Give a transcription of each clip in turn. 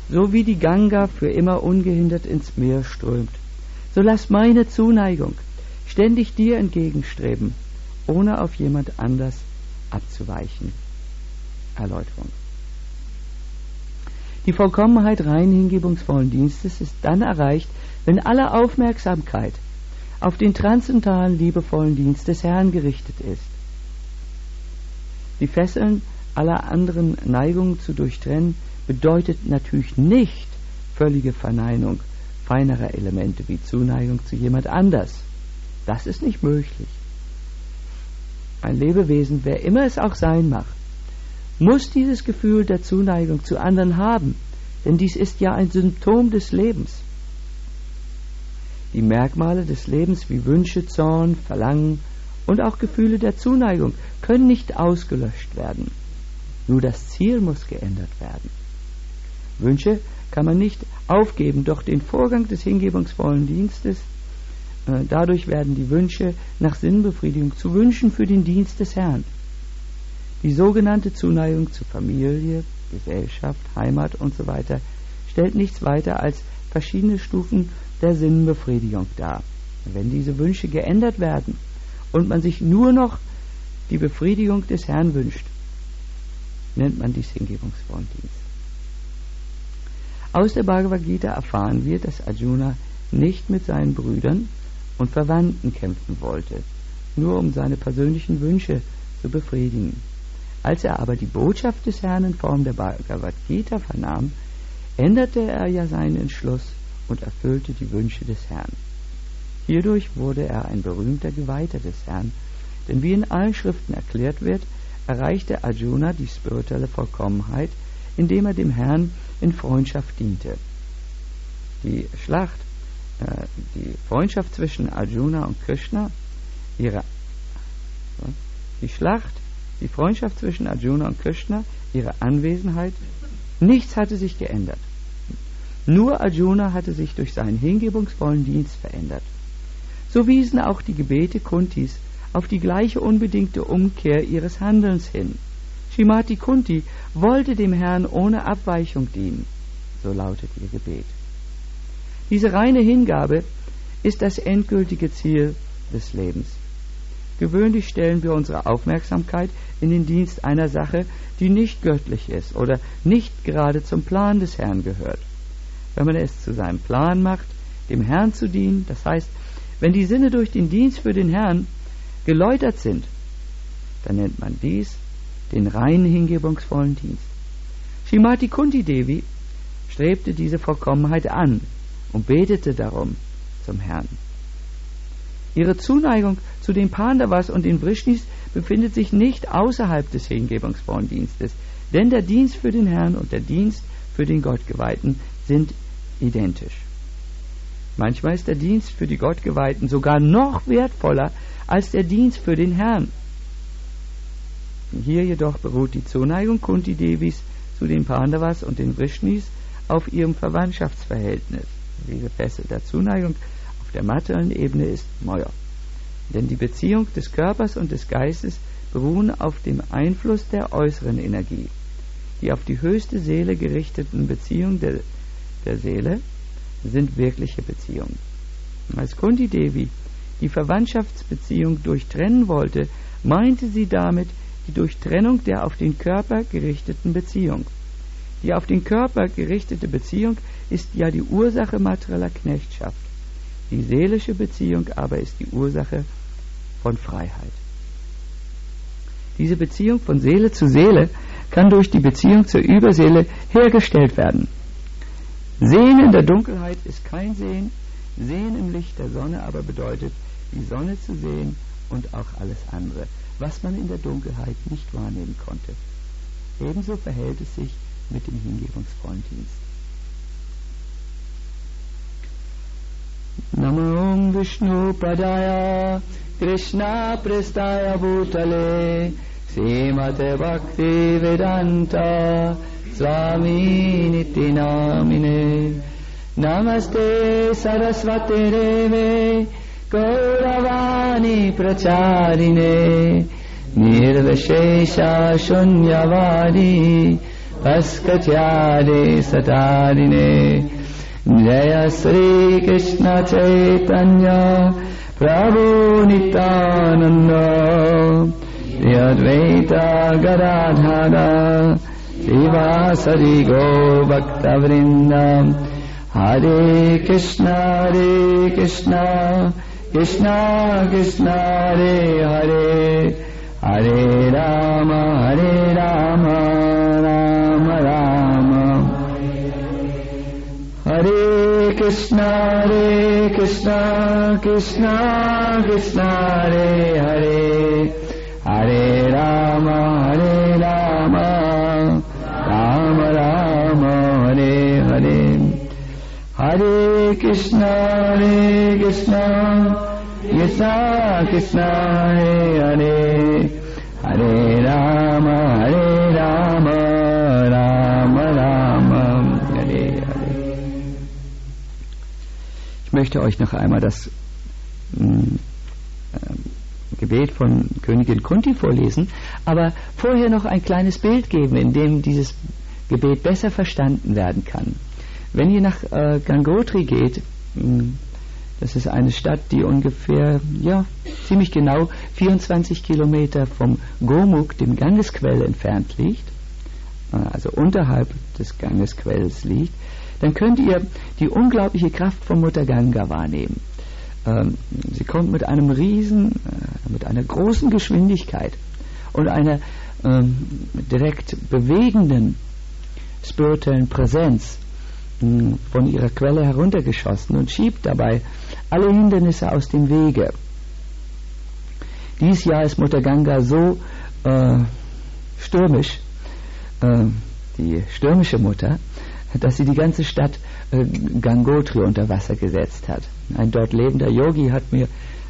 so wie die Ganga für immer ungehindert ins Meer strömt, so lass meine Zuneigung ständig dir entgegenstreben, ohne auf jemand anders abzuweichen. Erläuterung. Die Vollkommenheit rein hingebungsvollen Dienstes ist dann erreicht, wenn alle Aufmerksamkeit auf den transzendentalen liebevollen Dienst des Herrn gerichtet ist. Die Fesseln aller anderen Neigungen zu durchtrennen bedeutet natürlich nicht völlige Verneinung feinerer Elemente wie Zuneigung zu jemand anders. Das ist nicht möglich. Ein Lebewesen, wer immer es auch sein mag, muss dieses Gefühl der Zuneigung zu anderen haben, denn dies ist ja ein Symptom des Lebens. Die Merkmale des Lebens wie Wünsche, Zorn, Verlangen und auch Gefühle der Zuneigung können nicht ausgelöscht werden. Nur das Ziel muss geändert werden. Wünsche kann man nicht aufgeben, doch den Vorgang des hingebungsvollen Dienstes, dadurch werden die Wünsche nach Sinnbefriedigung zu Wünschen für den Dienst des Herrn. Die sogenannte Zuneigung zu Familie, Gesellschaft, Heimat usw. stellt nichts weiter als verschiedene Stufen der Sinnbefriedigung dar. Wenn diese Wünsche geändert werden und man sich nur noch die Befriedigung des Herrn wünscht, nennt man dies hingebungsvollen Dienst. Aus der Bhagavad Gita erfahren wir, dass Arjuna nicht mit seinen Brüdern und Verwandten kämpfen wollte, nur um seine persönlichen Wünsche zu befriedigen. Als er aber die Botschaft des Herrn in Form der Bhagavad Gita vernahm, änderte er ja seinen Entschluss und erfüllte die Wünsche des Herrn. Hierdurch wurde er ein berühmter Geweihter des Herrn, denn wie in allen Schriften erklärt wird, erreichte Arjuna die spirituelle Vollkommenheit, indem er dem Herrn in Freundschaft diente. Die Freundschaft zwischen Arjuna und Krishna, die Freundschaft zwischen Arjuna und Krishna, ihre Anwesenheit, nichts hatte sich geändert. Nur Arjuna hatte sich durch seinen hingebungsvollen Dienst verändert. So wiesen auch die Gebete Kuntis auf die gleiche unbedingte Umkehr ihres Handelns hin. Srimati Kunti wollte dem Herrn ohne Abweichung dienen, so lautet ihr Gebet. Diese reine Hingabe ist das endgültige Ziel des Lebens. Gewöhnlich stellen wir unsere Aufmerksamkeit in den Dienst einer Sache, die nicht göttlich ist oder nicht gerade zum Plan des Herrn gehört. Wenn man es zu seinem Plan macht, dem Herrn zu dienen, das heißt, wenn die Sinne durch den Dienst für den Herrn geläutert sind, dann nennt man dies den reinen hingebungsvollen Dienst. Srimati Kunti Devi strebte diese Vollkommenheit an und betete darum zum Herrn. Ihre Zuneigung zu den Pandavas und den Vrishnis befindet sich nicht außerhalb des hingebungsvollen Dienstes, denn der Dienst für den Herrn und der Dienst für den Gottgeweihten sind identisch. Manchmal ist der Dienst für die Gottgeweihten sogar noch wertvoller als der Dienst für den Herrn. Hier jedoch beruht die Zuneigung Kunti Devis zu den Pandavas und den Vrishnis auf ihrem Verwandtschaftsverhältnis. Diese Fessel der Zuneigung auf der materiellen Ebene ist Moya. Denn die Beziehung des Körpers und des Geistes beruhen auf dem Einfluss der äußeren Energie. Die auf die höchste Seele gerichteten Beziehungen der Seele sind wirkliche Beziehungen. Als Kunti Devi die Verwandtschaftsbeziehung durchtrennen wollte, meinte sie damit die Durchtrennung der auf den Körper gerichteten Beziehung. Die auf den Körper gerichtete Beziehung ist ja die Ursache materieller Knechtschaft. Die seelische Beziehung aber ist die Ursache von Freiheit. Diese Beziehung von Seele zu Seele kann durch die Beziehung zur Überseele hergestellt werden. Sehen in der Dunkelheit ist kein Sehen, Sehen im Licht der Sonne aber bedeutet, die Sonne zu sehen und auch alles andere, was man in der Dunkelheit nicht wahrnehmen konnte. Ebenso verhält es sich mit dem hingebungsvollen Dienst. Namo Vishnu Padaya Krishna Prestaya Bhutale Srimate Bhakti Vedanta Swami Niti Namine Namaste Saraswate Deve Gauravani Pracharine Nirvishesha Shunyavadi Paskatyade Satadine Jaya Sri Krishna Chaitanya Prabhu Nityananda Shri Advaita Gadadhara Srivasadi Gaur Bhakta Vrindam Hare Krishna Krishna Krishna Hare Hare Hare Rama Rama Rama Hare Krishna Krishna Krishna Hare Hare Hare Rama Rama Rama Hare Hare Hare Krishna Krishna Krishna Hare Hare Hare Rama Rama Hare Hare. Ich möchte euch noch einmal das Gebet von Königin Kunti vorlesen, aber vorher noch ein kleines Bild geben, in dem dieses Gebet besser verstanden werden kann. Wenn ihr nach Gangotri geht, das ist eine Stadt, die ungefähr, ziemlich genau 24 Kilometer vom Gomukh, dem Gangesquell, entfernt liegt, also unterhalb des Gangesquells liegt, dann könnt ihr die unglaubliche Kraft von Mutter Ganga wahrnehmen. Sie kommt mit einer großen Geschwindigkeit und einer direkt bewegenden spirituellen Präsenz von ihrer Quelle heruntergeschossen und schiebt dabei alle Hindernisse aus dem Wege. Dieses Jahr ist Mutter Ganga so stürmisch, die stürmische Mutter, dass sie die ganze Stadt Gangotri unter Wasser gesetzt hat. Ein dort lebender Yogi hat mir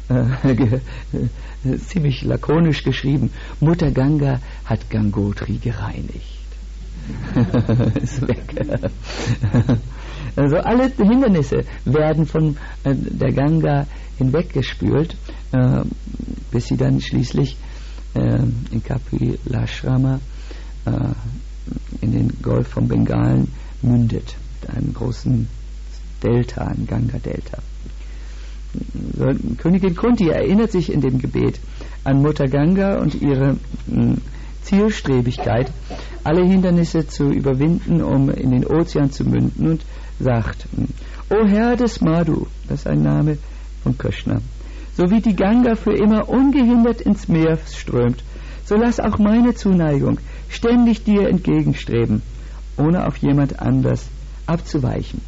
ziemlich lakonisch geschrieben, Mutter Ganga hat Gangotri gereinigt. Ist weg. Also alle Hindernisse werden von der Ganga hinweggespült, bis sie dann schließlich in Kapilashrama in den Golf von Bengalen mündet, mit einem großen Delta, einem Ganga-Delta. Königin Kunti erinnert sich in dem Gebet an Mutter Ganga und ihre Zielstrebigkeit, alle Hindernisse zu überwinden, um in den Ozean zu münden, und sagt: O Herr des Madhu, das ist ein Name von Krishna, so wie die Ganga für immer ungehindert ins Meer strömt, so lass auch meine Zuneigung ständig dir entgegenstreben, ohne auf jemand anders abzuweichen.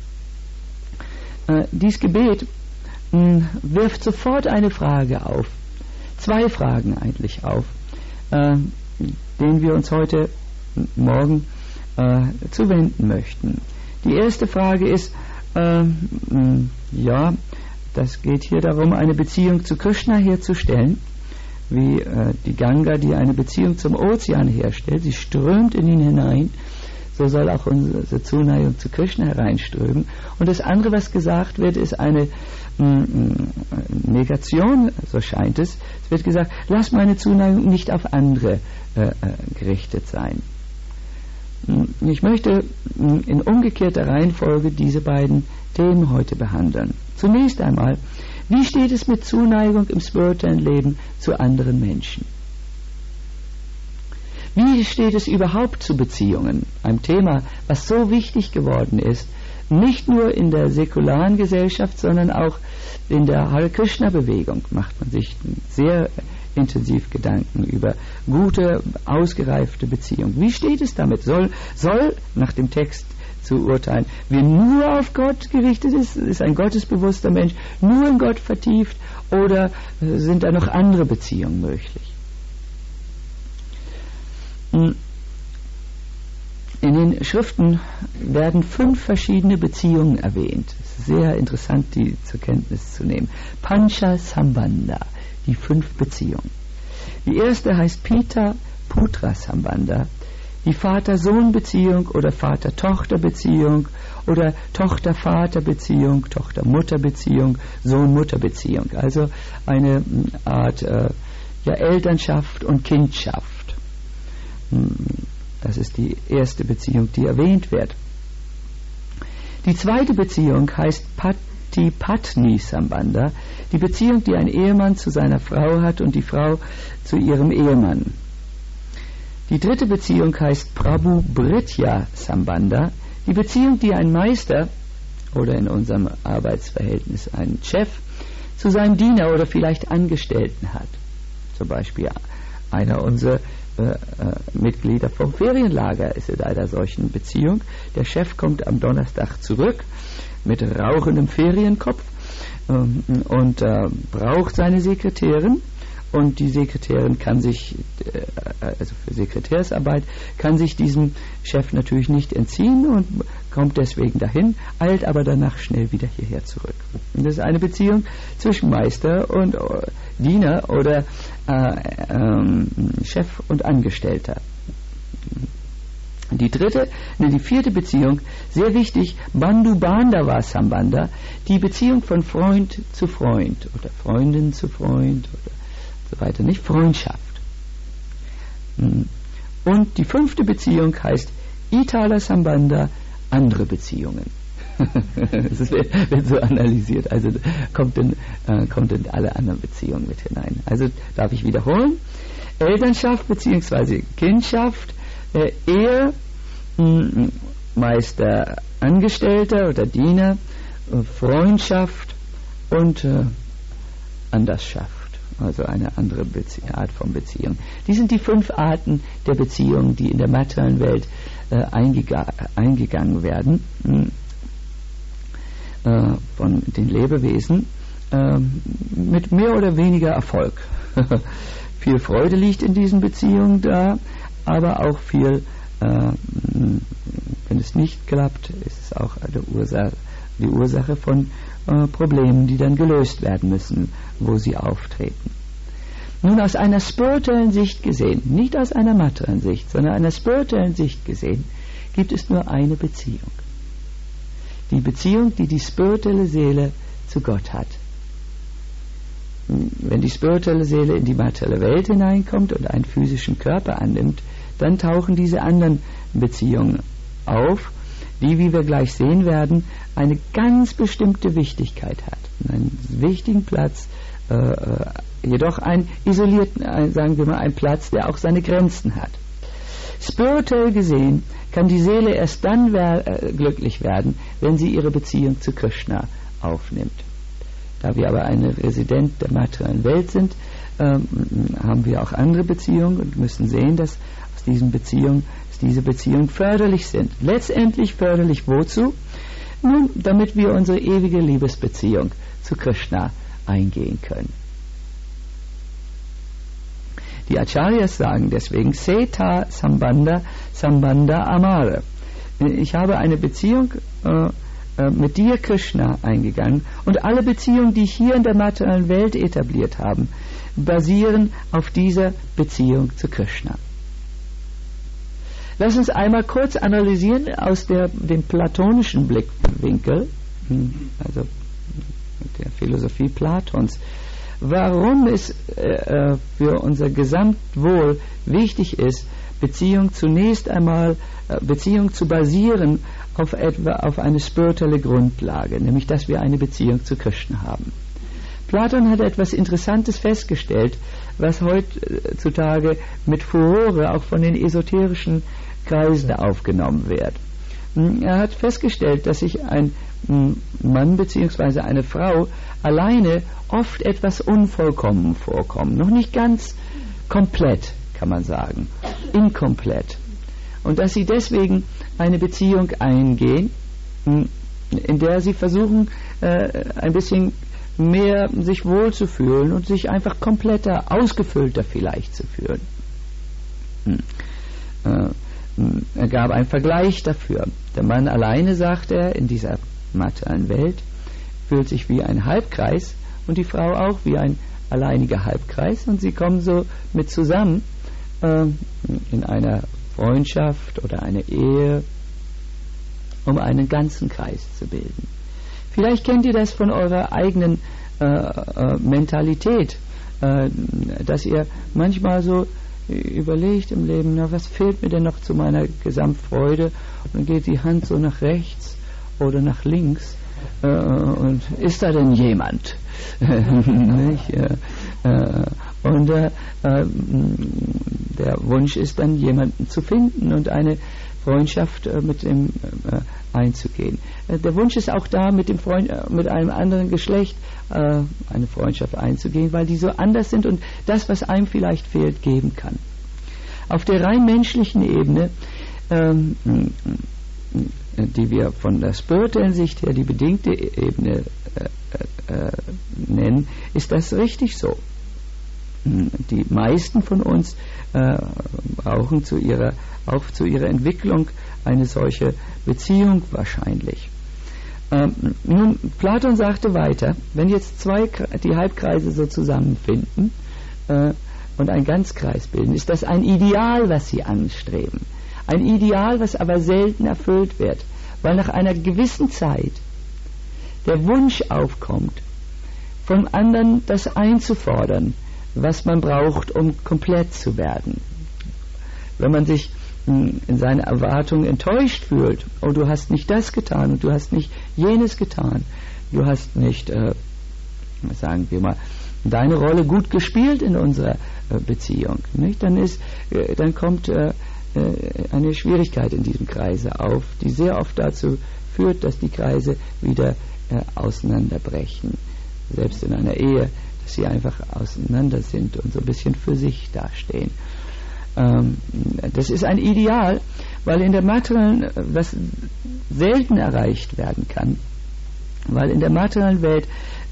Dies Gebet wirft sofort eine Frage auf, zwei Fragen eigentlich auf, denen wir uns heute Morgen zuwenden möchten. Die erste Frage ist, das geht hier darum, eine Beziehung zu Krishna herzustellen, wie die Ganga, die eine Beziehung zum Ozean herstellt. Sie strömt in ihn hinein, so soll auch unsere Zuneigung zu Krishna hereinströmen. Und das andere, was gesagt wird, ist eine Negation, so scheint es. Es wird gesagt, lass meine Zuneigung nicht auf andere gerichtet sein. Ich möchte in umgekehrter Reihenfolge diese beiden Themen heute behandeln. Zunächst einmal, wie steht es mit Zuneigung im spirituellen Leben zu anderen Menschen? Wie steht es überhaupt zu Beziehungen? Ein Thema, was so wichtig geworden ist, nicht nur in der säkularen Gesellschaft, sondern auch in der Hare Krishna Bewegung macht man sich sehr intensiv Gedanken über gute, ausgereifte Beziehungen. Wie steht es damit? Soll nach dem Text zu urteilen, wer nur auf Gott gerichtet ist ein gottesbewusster Mensch, nur in Gott vertieft, oder sind da noch andere Beziehungen möglich? In den Schriften werden 5 verschiedene Beziehungen erwähnt. Es ist sehr interessant, die zur Kenntnis zu nehmen. Pancha Sambandha, die 5 Beziehungen. Die erste heißt Pita-Putra Sambandha, die Vater-Sohn-Beziehung oder Vater-Tochter-Beziehung oder Tochter-Vater-Beziehung, Tochter-Mutter-Beziehung, Sohn-Mutter-Beziehung. Also eine Art Elternschaft und Kindschaft. Das ist die erste Beziehung, die erwähnt wird. Die zweite Beziehung heißt Pati-Patni-Sambandha, die Beziehung, die ein Ehemann zu seiner Frau hat und die Frau zu ihrem Ehemann. Die dritte Beziehung heißt Prabhu-Bhritya-Sambandha, die Beziehung, die ein Meister oder in unserem Arbeitsverhältnis ein Chef zu seinem Diener oder vielleicht Angestellten hat. Zum Beispiel einer unserer Mitglieder vom Ferienlager ist in einer solchen Beziehung. Der Chef kommt am Donnerstag zurück mit rauchendem Ferienkopf und braucht seine Sekretärin. Und die Sekretärin kann sich, also für Sekretärsarbeit, kann sich diesem Chef natürlich nicht entziehen und kommt deswegen dahin, eilt aber danach schnell wieder hierher zurück. Und das ist eine Beziehung zwischen Meister und Diener oder Chef und Angestellter. Die vierte Beziehung, sehr wichtig, Bandhu-Bandhava-Sambandha, die Beziehung von Freund zu Freund oder Freundin zu Freund oder so weiter, nicht Freundschaft. Und die fünfte Beziehung heißt Itala-Sambandha, andere Beziehungen. Das wird so analysiert, also kommt in alle anderen Beziehungen mit hinein. Also darf ich wiederholen: Elternschaft bzw. Kindschaft, Ehe, Meister, Angestellter oder Diener, Freundschaft und Andersschaft. Also eine andere Art von Beziehung. Die sind die 5 Arten der Beziehungen, die in der materiellen Welt eingegangen werden von den Lebewesen mit mehr oder weniger Erfolg. Viel Freude liegt in diesen Beziehungen da, aber auch viel, wenn es nicht klappt, ist es auch die Ursache von Problemen, die dann gelöst werden müssen, wo sie auftreten. Nun, aus einer spirituellen Sicht gesehen, nicht aus einer materiellen Sicht, sondern einer spirituellen Sicht gesehen, gibt es nur eine Beziehung. Die Beziehung, die die spirituelle Seele zu Gott hat. Wenn die spirituelle Seele in die materielle Welt hineinkommt und einen physischen Körper annimmt, dann tauchen diese anderen Beziehungen auf, die, wie wir gleich sehen werden, eine ganz bestimmte Wichtigkeit hat. Einen wichtigen Platz, jedoch einen isolierten, sagen wir mal, einen Platz, der auch seine Grenzen hat. Spirituell gesehen kann die Seele erst dann glücklich werden, wenn sie ihre Beziehung zu Krishna aufnimmt. Da wir aber eine Resident der materiellen Welt sind, haben wir auch andere Beziehungen und müssen sehen, dass diese Beziehungen förderlich sind. Letztendlich förderlich wozu? Nun, damit wir unsere ewige Liebesbeziehung zu Krishna eingehen können. Die Acharyas sagen deswegen Seta Sambandha Sambandha Amara. Ich habe eine Beziehung mit dir, Krishna, eingegangen, und alle Beziehungen, die ich hier in der materiellen Welt etabliert habe, basieren auf dieser Beziehung zu Krishna. Lass uns einmal kurz analysieren aus dem platonischen Blickwinkel, also mit der Philosophie Platons, warum es für unser Gesamtwohl wichtig ist, Beziehung zu basieren auf eine spirituelle Grundlage, nämlich dass wir eine Beziehung zu Krishna haben. Platon hat etwas Interessantes festgestellt, was heutzutage mit Furore auch von den esoterischen Kreisen aufgenommen wird. Er hat festgestellt, dass sich ein Mann bzw. eine Frau alleine oft etwas unvollkommen vorkommen. Noch nicht ganz komplett, kann man sagen. Inkomplett. Und dass sie deswegen eine Beziehung eingehen, in der sie versuchen, ein bisschen mehr sich wohlzufühlen und sich einfach kompletter, ausgefüllter vielleicht zu fühlen. Er gab einen Vergleich dafür. Der Mann alleine, sagt er, in dieser materiellen Welt fühlt sich wie ein Halbkreis und die Frau auch wie ein alleiniger Halbkreis, und sie kommen so mit zusammen in einer Freundschaft oder einer Ehe, um einen ganzen Kreis zu bilden. Vielleicht kennt ihr das von eurer eigenen Mentalität, dass ihr manchmal so überlegt im Leben, na, was fehlt mir denn noch zu meiner Gesamtfreude? Und dann geht die Hand so nach rechts oder nach links. Und ist da denn jemand? Und der Wunsch ist dann, jemanden zu finden und eine Freundschaft mit ihm einzugehen. Der Wunsch ist auch da, mit einem anderen Geschlecht eine Freundschaft einzugehen, weil die so anders sind und das, was einem vielleicht fehlt, geben kann. Auf der rein menschlichen Ebene, die wir von der spirituellen Sicht her die bedingte Ebene nennen, ist das richtig so. Die meisten von uns brauchen auch zu ihrer Entwicklung eine solche Beziehung wahrscheinlich. Nun, Platon sagte weiter, wenn jetzt die Halbkreise so zusammenfinden und einen Ganzkreis bilden, ist das ein Ideal, was sie anstreben. Ein Ideal, was aber selten erfüllt wird, weil nach einer gewissen Zeit der Wunsch aufkommt, vom anderen das einzufordern, was man braucht, um komplett zu werden. Wenn man sich in seiner Erwartung enttäuscht fühlt, oh, du hast nicht das getan und du hast nicht jenes getan, du hast nicht, sagen wir mal, deine Rolle gut gespielt in unserer Beziehung, nicht? Dann kommt eine Schwierigkeit in diesem Kreise auf, die sehr oft dazu führt, dass die Kreise wieder auseinanderbrechen. Selbst in einer Ehe, dass sie einfach auseinander sind und so ein bisschen für sich dastehen. Das ist ein Ideal, weil in der materiellen, was selten erreicht werden kann, weil in der materiellen Welt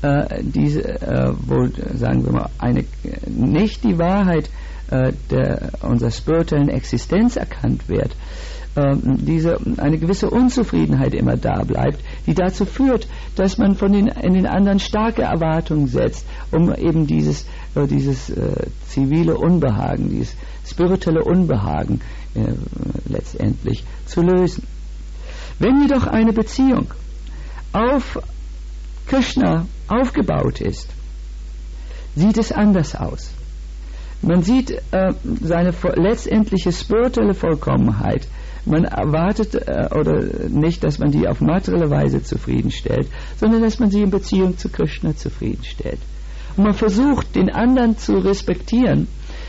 wo, sagen wir mal, nicht die Wahrheit unserer spirituellen Existenz erkannt wird, eine gewisse Unzufriedenheit immer da bleibt, die dazu führt, dass man in den anderen starke Erwartungen setzt, um eben dieses zivile Unbehagen, dieses spirituelle Unbehagen letztendlich zu lösen. Wenn jedoch eine Beziehung auf Krishna aufgebaut ist, sieht es anders aus. Man sieht seine letztendliche spirituelle Vollkommenheit. Man erwartet oder nicht, dass man die auf materielle Weise zufriedenstellt, sondern dass man sie in Beziehung zu Krishna zufriedenstellt. Und man versucht, den anderen zu respektieren,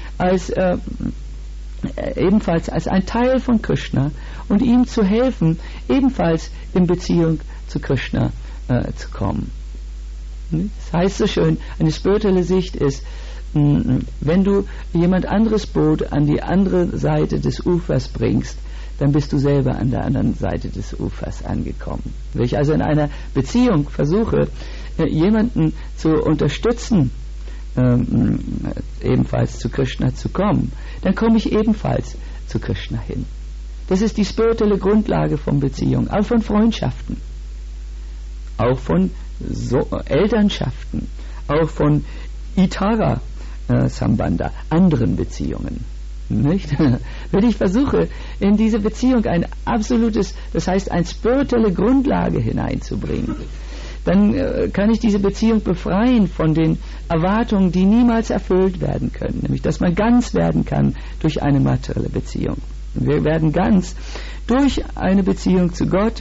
ebenfalls als ein Teil von Krishna und ihm zu helfen, ebenfalls in Beziehung zu Krishna zu kommen. Das heißt so schön, eine spirituelle Sicht ist, wenn du jemand anderes Boot an die andere Seite des Ufers bringst, dann bist du selber an der anderen Seite des Ufers angekommen. Wenn ich also in einer Beziehung versuche, jemanden zu unterstützen, ebenfalls zu Krishna zu kommen, dann komme ich ebenfalls zu Krishna hin. Das ist die spirituelle Grundlage von Beziehungen, auch von Freundschaften, auch von Elternschaften, auch von Itara Sambandha, anderen Beziehungen. Nicht? Wenn ich versuche, in diese Beziehung ein absolutes, das heißt eine spirituelle Grundlage hineinzubringen, dann kann ich diese Beziehung befreien von den Erwartungen, die niemals erfüllt werden können, nämlich dass man ganz werden kann durch eine materielle Beziehung. Wir werden ganz durch eine Beziehung zu Gott,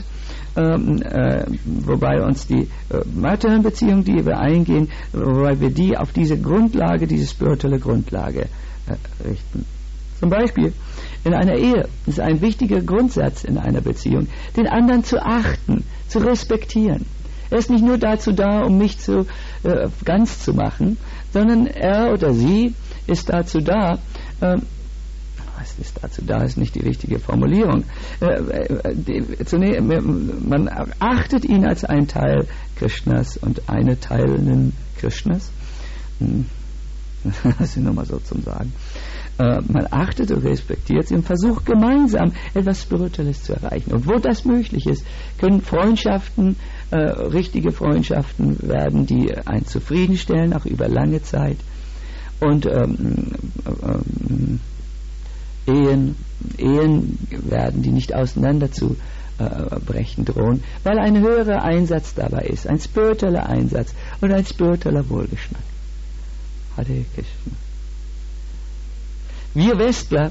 wobei uns die materiellen Beziehungen, die wir eingehen, wobei wir die auf diese Grundlage, diese spirituelle Grundlage richten. Zum Beispiel in einer Ehe ist ein wichtiger Grundsatz in einer Beziehung, den anderen zu achten, zu respektieren. Er ist nicht nur dazu da, um mich ganz zu machen, sondern er oder sie ist dazu da, was ist dazu da, ist nicht die richtige Formulierung. Man achtet ihn als einen Teil Krishnas und eine Teilenden Krishnas. Das ist nur mal so zum Sagen. Man achtet und respektiert sie und versucht gemeinsam etwas Spirituelles zu erreichen. Und wo das möglich ist, können Freundschaften, richtige Freundschaften werden, die einen zufriedenstellen, auch über lange Zeit. Und Ehen werden, die nicht auseinanderzubrechen drohen, weil ein höherer Einsatz dabei ist, ein spiritueller Einsatz und ein spiritueller Wohlgeschmack. Hare Krishna. Wir Westler,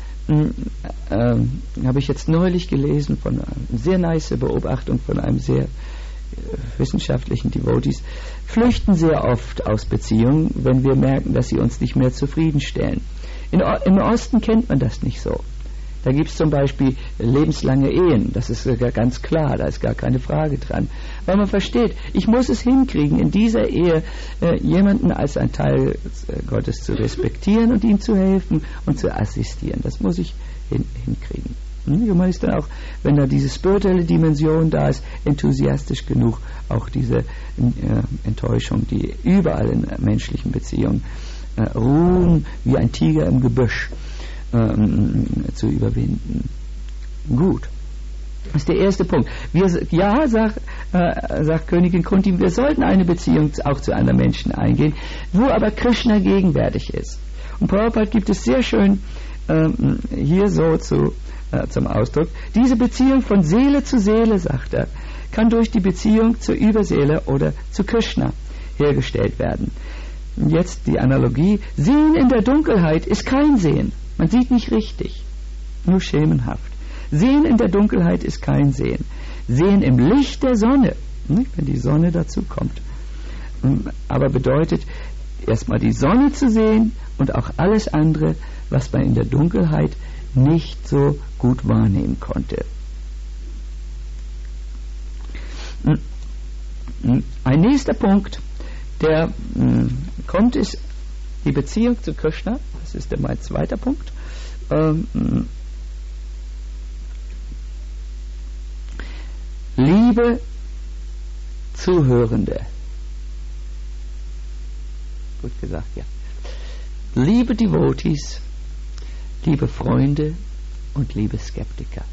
habe ich jetzt neulich gelesen, von einer sehr nice Beobachtung von einem sehr wissenschaftlichen Devotees, flüchten sehr oft aus Beziehungen, wenn wir merken, dass sie uns nicht mehr zufriedenstellen. Im Osten kennt man das nicht so. Da gibt es zum Beispiel lebenslange Ehen, das ist ganz klar, da ist gar keine Frage dran. Weil man versteht, ich muss es hinkriegen, in dieser Ehe jemanden als ein Teil Gottes zu respektieren und ihm zu helfen und zu assistieren. Das muss ich hinkriegen. Man ist dann auch, wenn da diese spirituelle Dimension da ist, enthusiastisch genug, auch diese Enttäuschung, die überall in menschlichen Beziehungen ruhen, wie ein Tiger im Gebüsch, zu überwinden. Gut. Das ist der erste Punkt. Sagt Königin Kunti, wir sollten eine Beziehung auch zu anderen Menschen eingehen, wo aber Krishna gegenwärtig ist. Und Prabhupada gibt es sehr schön hier so zum Ausdruck. Diese Beziehung von Seele zu Seele, sagt er, kann durch die Beziehung zur Überseele oder zu Krishna hergestellt werden. Jetzt die Analogie. Sehen in der Dunkelheit ist kein Sehen. Man sieht nicht richtig, nur schemenhaft. Sehen in der Dunkelheit ist kein Sehen. Sehen im Licht der Sonne, wenn die Sonne dazu kommt. Aber bedeutet, erstmal die Sonne zu sehen und auch alles andere, was man in der Dunkelheit nicht so gut wahrnehmen konnte. Ein nächster Punkt, der kommt, ist die Beziehung zu Krishna. Das ist mein zweiter Punkt. Liebe Zuhörende. Gut gesagt, ja. Liebe Devotees, liebe Freunde und liebe Skeptiker.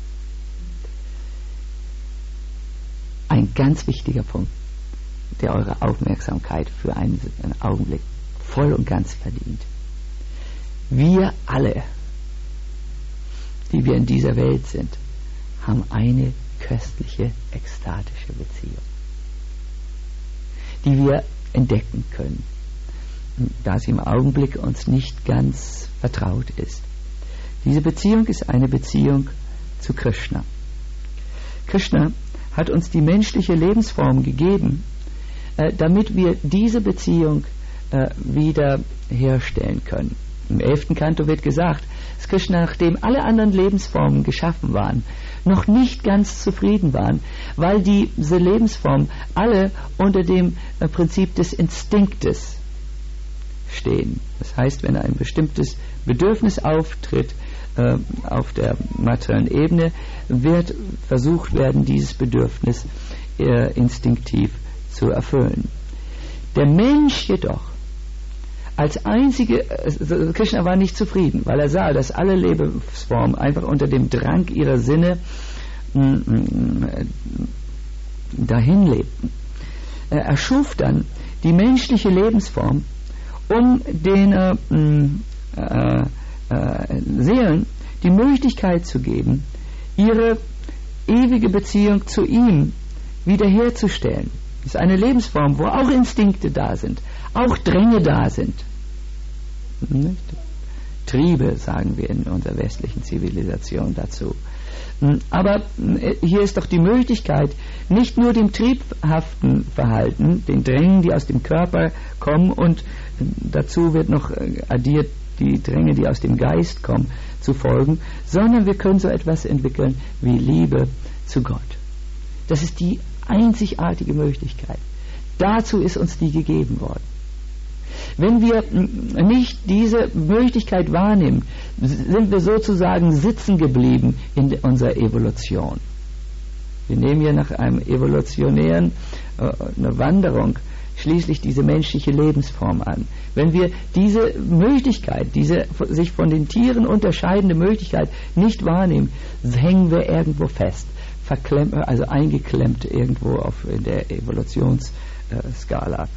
Ein ganz wichtiger Punkt, der eure Aufmerksamkeit für einen Augenblick voll und ganz verdient. Wir alle, die wir in dieser Welt sind, haben eine köstliche, ekstatische Beziehung, die wir entdecken können, da sie im Augenblick uns nicht ganz vertraut ist. Diese Beziehung ist eine Beziehung zu Krishna. Krishna hat uns die menschliche Lebensform gegeben, damit wir diese Beziehung wieder herstellen können. Im 11. Kanto wird gesagt, dass Krishna, nachdem alle anderen Lebensformen geschaffen waren, noch nicht ganz zufrieden waren, weil diese Lebensformen alle unter dem Prinzip des Instinktes stehen. Das heißt, wenn ein bestimmtes Bedürfnis auftritt auf der materiellen Ebene, wird versucht werden, dieses Bedürfnis instinktiv zu erfüllen. Der Mensch jedoch als einzige, Krishna war nicht zufrieden, weil er sah, dass alle Lebensformen einfach unter dem Drang ihrer Sinne dahin lebten. Er erschuf dann die menschliche Lebensform, um den Seelen die Möglichkeit zu geben, ihre ewige Beziehung zu ihm wiederherzustellen. Das ist eine Lebensform, wo auch Instinkte da sind, auch Dränge da sind. Triebe, sagen wir in unserer westlichen Zivilisation dazu. Aber hier ist doch die Möglichkeit, nicht nur dem triebhaften Verhalten, den Drängen, die aus dem Körper kommen, und dazu wird noch addiert, die Dränge, die aus dem Geist kommen, zu folgen, sondern wir können so etwas entwickeln wie Liebe zu Gott. Das ist die einzigartige Möglichkeit. Dazu ist uns die gegeben worden. Wenn wir nicht diese Möglichkeit wahrnehmen, sind wir sozusagen sitzen geblieben in unserer Evolution. Wir nehmen ja nach einem evolutionären eine Wanderung schließlich diese menschliche Lebensform an. Wenn wir diese Möglichkeit, diese sich von den Tieren unterscheidende Möglichkeit nicht wahrnehmen, hängen wir irgendwo fest, also eingeklemmt irgendwo in der Evolutionsskala.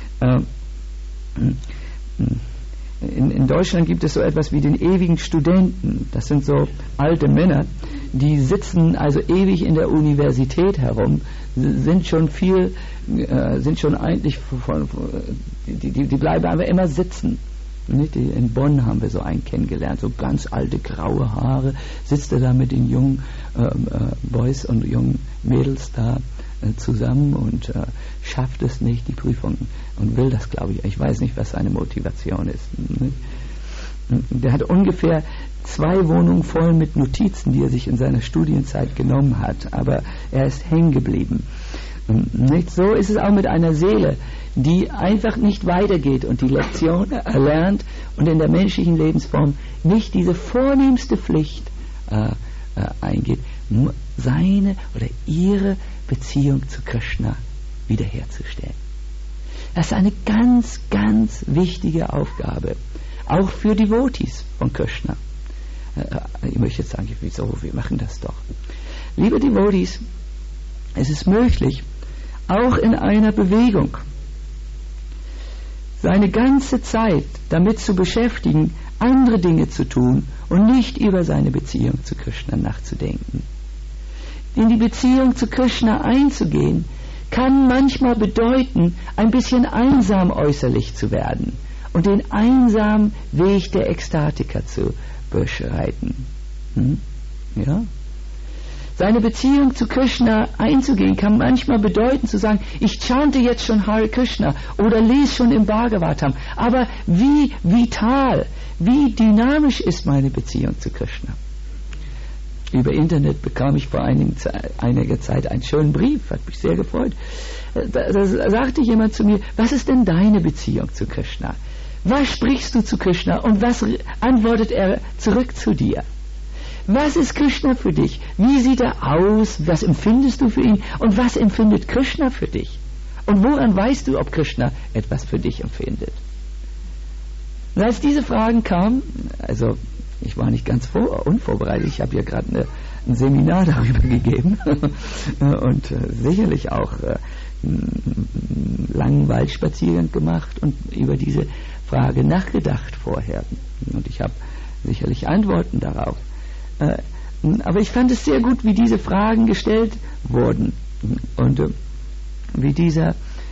In Deutschland gibt es so etwas wie den ewigen Studenten. Das sind so alte Männer, die sitzen also ewig in der Universität herum, sind schon eigentlich, die bleiben aber immer sitzen. Nicht? In Bonn haben wir so einen kennengelernt, so ganz alte graue Haare, sitzt er da mit den jungen Boys und jungen Mädels da zusammen und schafft es nicht, die Prüfung, und will das, glaube ich. Ich weiß nicht, was seine Motivation ist. Nicht? Der hat ungefähr 2 Wohnungen voll mit Notizen, die er sich in seiner Studienzeit genommen hat, aber er ist hängen geblieben. Nicht? So ist es auch mit einer Seele, die einfach nicht weitergeht und die Lektion erlernt und in der menschlichen Lebensform nicht diese vornehmste Pflicht eingeht, seine oder ihre Beziehung zu Krishna wiederherzustellen. Das ist eine ganz, ganz wichtige Aufgabe, auch für Devotees von Krishna. Ich möchte jetzt sagen, wieso, wir machen das doch. Liebe Devotees, es ist möglich, auch in einer Bewegung seine ganze Zeit damit zu beschäftigen, andere Dinge zu tun und nicht über seine Beziehung zu Krishna nachzudenken. In die Beziehung zu Krishna einzugehen, kann manchmal bedeuten, ein bisschen einsam äußerlich zu werden und den einsamen Weg der Ekstatiker zu beschreiten. Ja? Seine Beziehung zu Krishna einzugehen, kann manchmal bedeuten zu sagen, ich chante jetzt schon Hare Krishna oder lese schon im Bhagavatam, aber wie vital, wie dynamisch ist meine Beziehung zu Krishna? Über Internet bekam ich vor einiger Zeit einen schönen Brief, hat mich sehr gefreut. Da sagte jemand zu mir, was ist denn deine Beziehung zu Krishna? Was sprichst du zu Krishna und was antwortet er zurück zu dir? Was ist Krishna für dich? Wie sieht er aus? Was empfindest du für ihn? Und was empfindet Krishna für dich? Und woran weißt du, ob Krishna etwas für dich empfindet? Und als diese Fragen kamen, also ich war nicht ganz unvorbereitet, ich habe ja gerade ein Seminar darüber gegeben und sicherlich auch einen langen Waldspaziergang gemacht und über diese Frage nachgedacht vorher. Und ich habe sicherlich Antworten darauf. Aber ich fand es sehr gut, wie diese Fragen gestellt wurden und wie dieser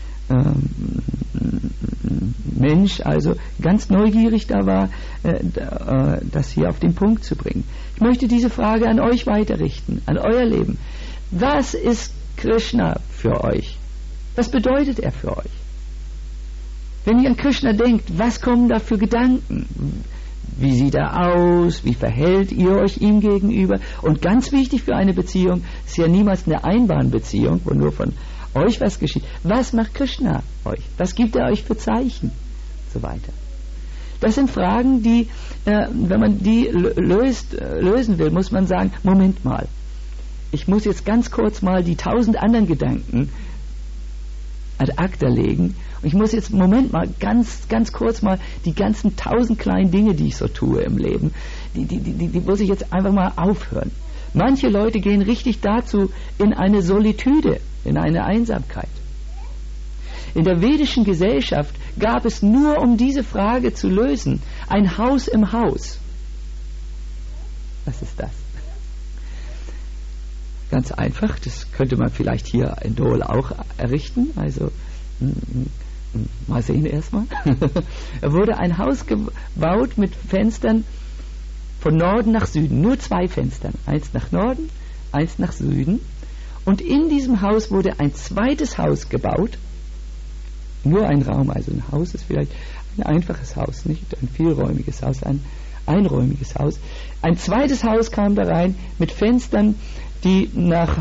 Mensch also ganz neugierig da war, das hier auf den Punkt zu bringen. Ich möchte diese Frage an euch weiterrichten, an euer Leben. Was ist Krishna für euch? Was bedeutet er für euch? Wenn ihr an Krishna denkt, was kommen da für Gedanken? Wie sieht er aus? Wie verhält ihr euch ihm gegenüber? Und ganz wichtig für eine Beziehung ist ja niemals eine Einbahnbeziehung, wo nur von euch was geschieht. Was macht Krishna euch? Was gibt er euch für Zeichen? So weiter. Das sind Fragen, die, wenn man die lösen will, muss man sagen, Moment mal, ich muss jetzt ganz kurz mal die 1000 anderen Gedanken ad acta legen. Und ich muss jetzt, Moment mal, ganz kurz mal die ganzen 1000 kleinen Dinge, die ich so tue im Leben, die muss ich jetzt einfach mal aufhören. Manche Leute gehen richtig dazu in eine Solitude, in eine Einsamkeit. In der vedischen Gesellschaft gab es nur, um diese Frage zu lösen, ein Haus im Haus. Was ist das? Ganz einfach, das könnte man vielleicht hier in Dole auch errichten. Also, mal sehen erstmal. Da wurde ein Haus gebaut mit Fenstern von Norden nach Süden. Nur 2 Fenstern. Eins nach Norden, eins nach Süden. Und in diesem Haus wurde ein zweites Haus gebaut. Nur ein Raum, also ein Haus ist vielleicht ein einfaches Haus, nicht ein vielräumiges Haus, ein einräumiges Haus. Ein zweites Haus kam da rein mit Fenstern, die nach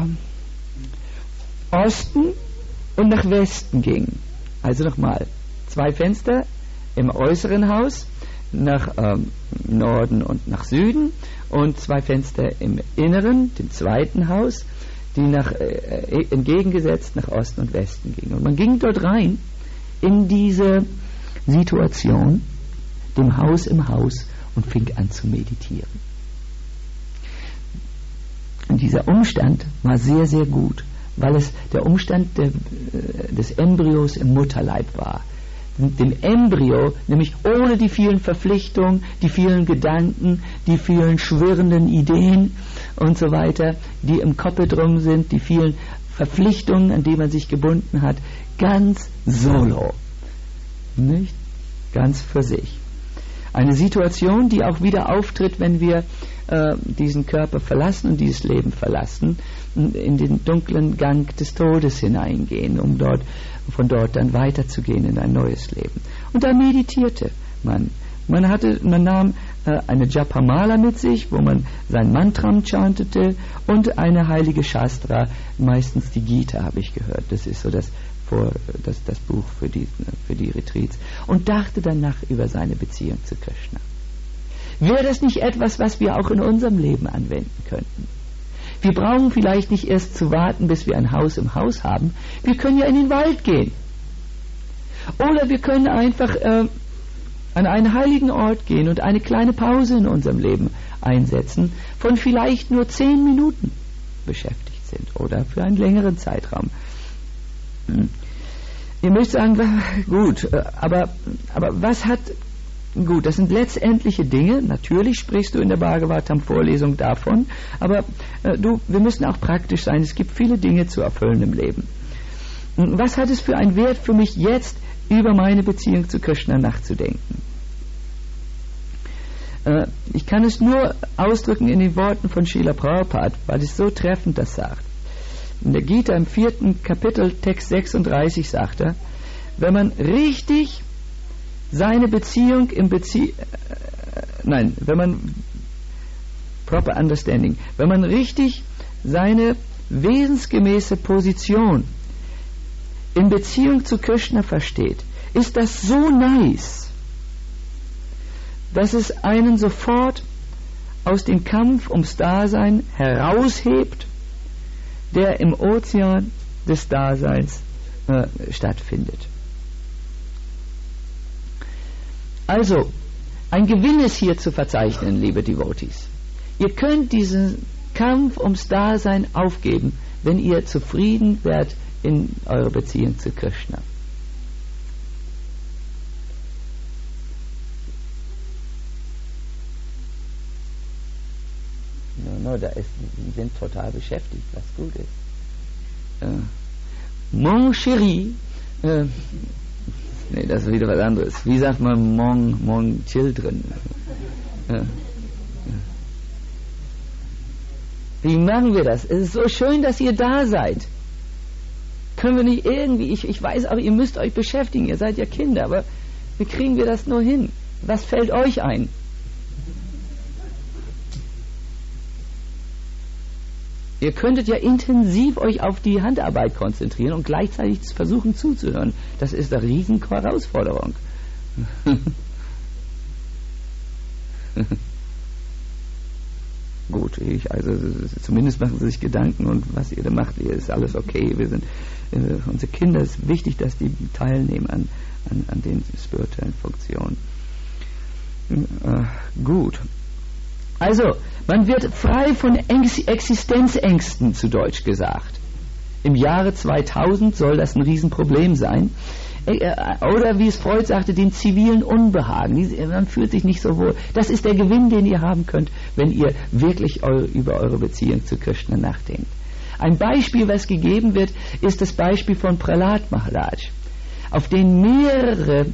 Osten und nach Westen gingen. Also nochmal, 2 Fenster im äußeren Haus nach Norden und nach Süden und 2 Fenster im Inneren, dem zweiten Haus, die nach entgegengesetzt nach Osten und Westen gingen. Und man ging dort rein in diese Situation, dem Haus im Haus, und fing an zu meditieren. Und dieser Umstand war sehr, sehr gut, weil es der Umstand des Embryos im Mutterleib war. Dem Embryo, nämlich ohne die vielen Verpflichtungen, die vielen Gedanken, die vielen schwirrenden Ideen und so weiter, die im Kopf drum sind, die vielen Verpflichtungen, an die man sich gebunden hat, ganz solo, nicht? Ganz für sich. Eine Situation, die auch wieder auftritt, wenn wir diesen Körper verlassen und dieses Leben verlassen und in den dunklen Gang des Todes hineingehen, um von dort dann weiterzugehen in ein neues Leben. Und da meditierte man. Man nahm eine Japamala mit sich, wo man sein Mantram chantete, und eine heilige Shastra, meistens die Gita, habe ich gehört. Das ist so das Buch für die Retreats. Und dachte danach über seine Beziehung zu Krishna. Wäre das nicht etwas, was wir auch in unserem Leben anwenden könnten? Wir brauchen vielleicht nicht erst zu warten, bis wir ein Haus im Haus haben. Wir können ja in den Wald gehen. Oder wir können einfach an einen heiligen Ort gehen und eine kleine Pause in unserem Leben einsetzen, von vielleicht nur 10 Minuten beschäftigt sind oder für einen längeren Zeitraum. Ihr müsst sagen, gut, aber was hat... Gut, das sind letztendliche Dinge. Natürlich sprichst du in der Bhagavatam-Vorlesung davon, aber wir müssen auch praktisch sein. Es gibt viele Dinge zu erfüllen im Leben. Was hat es für einen Wert für mich jetzt, über meine Beziehung zu Krishna nachzudenken? Ich kann es nur ausdrücken in den Worten von Srila Prabhupada, weil es so treffend das sagt. In der Gita im 4. Kapitel, Text 36 sagt er, wenn man richtig seine Beziehung proper understanding, wenn man richtig seine wesensgemäße Position in Beziehung zu Krishna versteht, ist das so nice, dass es einen sofort aus dem Kampf ums Dasein heraushebt, der im Ozean des Daseins stattfindet. Also, ein Gewinn ist hier zu verzeichnen, liebe Devotees. Ihr könnt diesen Kampf ums Dasein aufgeben, wenn ihr zufrieden werdet in eurer Beziehung zu Krishna. Die sind total beschäftigt, was gut ist. Mon chéri, nee, das ist wieder was anderes. Wie sagt man mon children? Wie machen wir das? Es ist so schön, dass ihr da seid. Können wir nicht irgendwie, ich weiß auch, ihr müsst euch beschäftigen, ihr seid ja Kinder, aber wie kriegen wir das nur hin? Was fällt euch ein? Ihr könntet ja intensiv euch auf die Handarbeit konzentrieren und gleichzeitig versuchen zuzuhören. Das ist eine riesen Herausforderung. Gut, zumindest machen sie sich Gedanken, und was ihr da macht, ist alles okay. Unsere Kinder, ist wichtig, dass die teilnehmen an den spirituellen Funktionen. Gut. Also, man wird frei von Existenzängsten, zu Deutsch gesagt. Im Jahre 2000 soll das ein Riesenproblem sein. Oder wie es Freud sagte, den zivilen Unbehagen. Man fühlt sich nicht so wohl. Das ist der Gewinn, den ihr haben könnt, wenn ihr wirklich über eure Beziehung zu Krishna nachdenkt. Ein Beispiel, was gegeben wird, ist das Beispiel von Prahlad Maharaj, auf den mehrere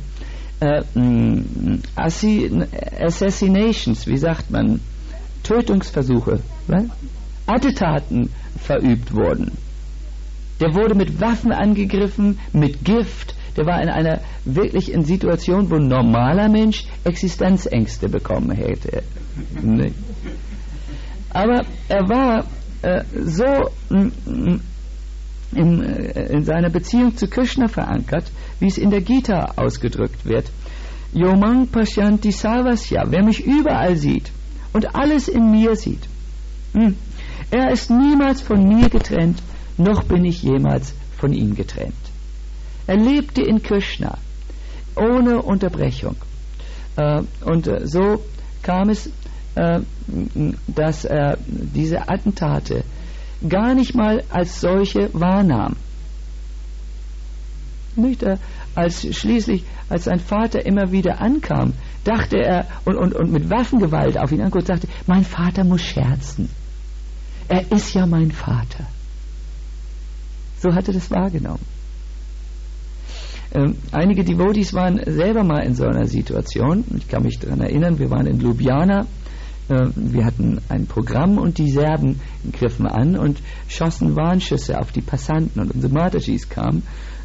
Assassinations, wie sagt man, Tötungsversuche, Attentaten verübt wurden. Der wurde mit Waffen angegriffen, mit Gift. Der war in einer wirklichen Situation, wo ein normaler Mensch Existenzängste bekommen hätte. Nee. Aber er war so in seiner Beziehung zu Krishna verankert, wie es in der Gita ausgedrückt wird. Yomang Pashyanti Sarvasya, wer mich überall sieht und alles in mir sieht. Er ist niemals von mir getrennt, noch bin ich jemals von ihm getrennt. Er lebte in Krishna, ohne Unterbrechung. Und so kam es, dass er diese Attentate gar nicht mal als solche wahrnahm. Nicht, als sein Vater immer wieder ankam, dachte er und mit Waffengewalt auf ihn anguckte, sagte, mein Vater muss scherzen. Er ist ja mein Vater. So hat er das wahrgenommen. Einige Devotees waren selber mal in so einer Situation. Ich kann mich daran erinnern, wir waren in Ljubljana. Wir hatten ein Programm und die Serben griffen an und schossen Warnschüsse auf die Passanten. Und unsere Matajis kamen,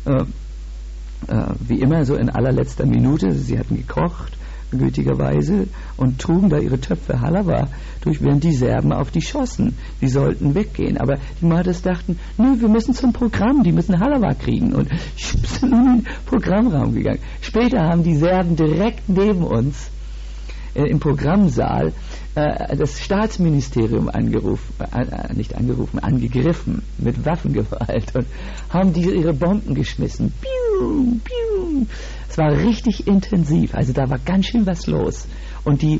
wie immer, so in allerletzter Minute. Sie hatten gekocht, gütigerweise, und trugen da ihre Töpfe Halava durch, während die Serben auf die schossen. Die sollten weggehen. Aber die Matas dachten, nö, wir müssen zum Programm, die müssen Halava kriegen. Und sind in den Programmraum gegangen. Später haben die Serben direkt neben uns im Programmsaal das Staatsministerium angegriffen mit Waffengewalt und haben ihre Bomben geschmissen. Piu, piu. Es war richtig intensiv, also da war ganz schön was los. Und die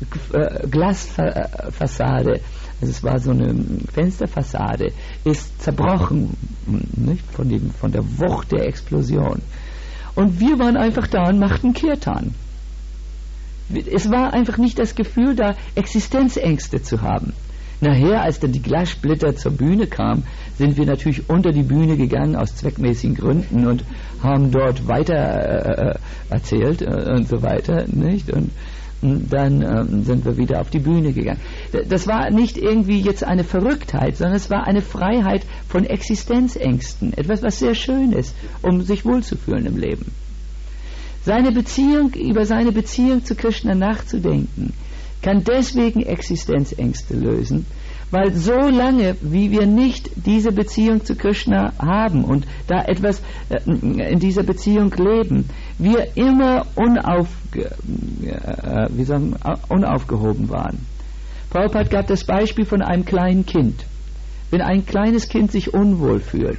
Glasfassade, also es war so eine Fensterfassade, ist zerbrochen, nicht? Von der Wucht der Explosion. Und wir waren einfach da und machten Kirtan. Es war einfach nicht das Gefühl, da Existenzängste zu haben. Nachher, als dann die Glassplitter zur Bühne kamen, sind wir natürlich unter die Bühne gegangen aus zweckmäßigen Gründen und haben dort weiter erzählt und so weiter, nicht? Und dann sind wir wieder auf die Bühne gegangen. Das war nicht irgendwie jetzt eine Verrücktheit, sondern es war eine Freiheit von Existenzängsten. Etwas, was sehr schön ist, um sich wohlzufühlen im Leben. Über seine Beziehung zu Krishna nachzudenken, kann deswegen Existenzängste lösen, weil so lange, wie wir nicht diese Beziehung zu Krishna haben und da etwas in dieser Beziehung leben, wir immer unaufgehoben waren. Prabhupada gab das Beispiel von einem kleinen Kind. Wenn ein kleines Kind sich unwohl fühlt,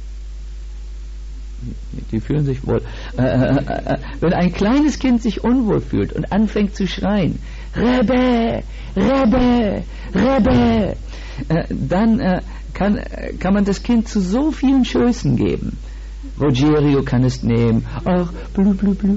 die fühlen sich wohl. Wenn ein kleines Kind sich unwohl fühlt und anfängt zu schreien, Rebbe, Rebbe, Rebbe, dann kann man das Kind zu so vielen Schößen geben. Rogerio kann es nehmen. Ach, blü, blü, blü,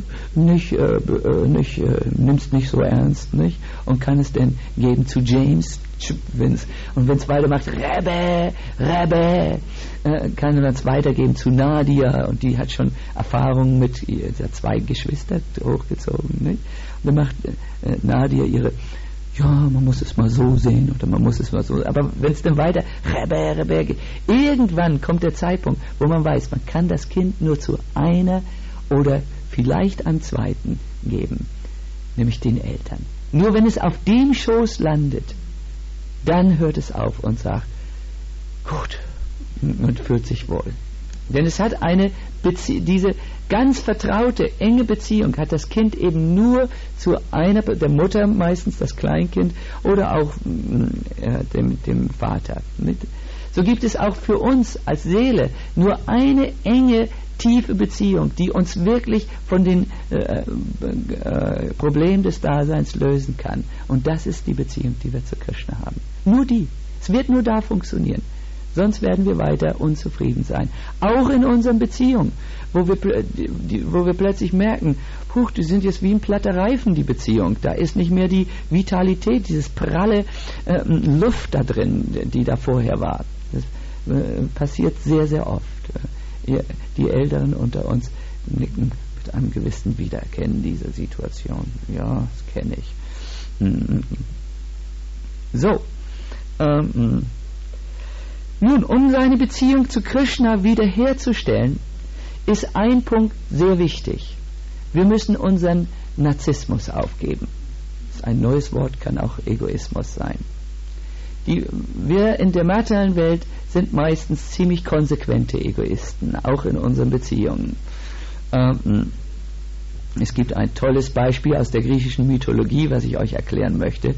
nimm's nicht so ernst, nicht? Und kann es denn geben zu James, und wenn es weitermacht, Rebbe, Rebbe, kann er es weitergeben zu Nadia, und die hat schon Erfahrungen mit, sie hat 2 Geschwister hochgezogen, nicht? Und dann macht Nadia ihre, ja, man muss es mal so sehen oder man muss es mal so, aber wenn es dann weiter Rebbe, Rebbe geht, irgendwann kommt der Zeitpunkt, wo man weiß, man kann das Kind nur zu einer oder vielleicht einem zweiten geben, nämlich den Eltern. Nur wenn es auf dem Schoß landet, dann hört es auf und sagt, gut, und fühlt sich wohl. Denn es hat diese ganz vertraute, enge Beziehung hat das Kind eben nur zu einer, der Mutter meistens, das Kleinkind, oder auch dem Vater. So gibt es auch für uns als Seele nur eine enge, tiefe Beziehung, die uns wirklich von den Problemen des Daseins lösen kann. Und das ist die Beziehung, die wir zu Krishna haben. Nur die. Es wird nur da funktionieren. Sonst werden wir weiter unzufrieden sein. Auch in unseren Beziehungen, wo wir plötzlich merken, die sind jetzt wie ein platter Reifen, die Beziehung. Da ist nicht mehr die Vitalität, dieses pralle Luft da drin, die da vorher war. Das passiert sehr, sehr oft. Die Älteren unter uns nicken mit einem gewissen Wiedererkennen dieser Situation. Ja, das kenne ich. So. Nun, um seine Beziehung zu Krishna wiederherzustellen, ist ein Punkt sehr wichtig. Wir müssen unseren Narzissmus aufgeben. Das ist ein neues Wort, kann auch Egoismus sein. Wir in der materiellen Welt sind meistens ziemlich konsequente Egoisten, auch in unseren Beziehungen. Es gibt ein tolles Beispiel aus der griechischen Mythologie, was ich euch erzählen möchte,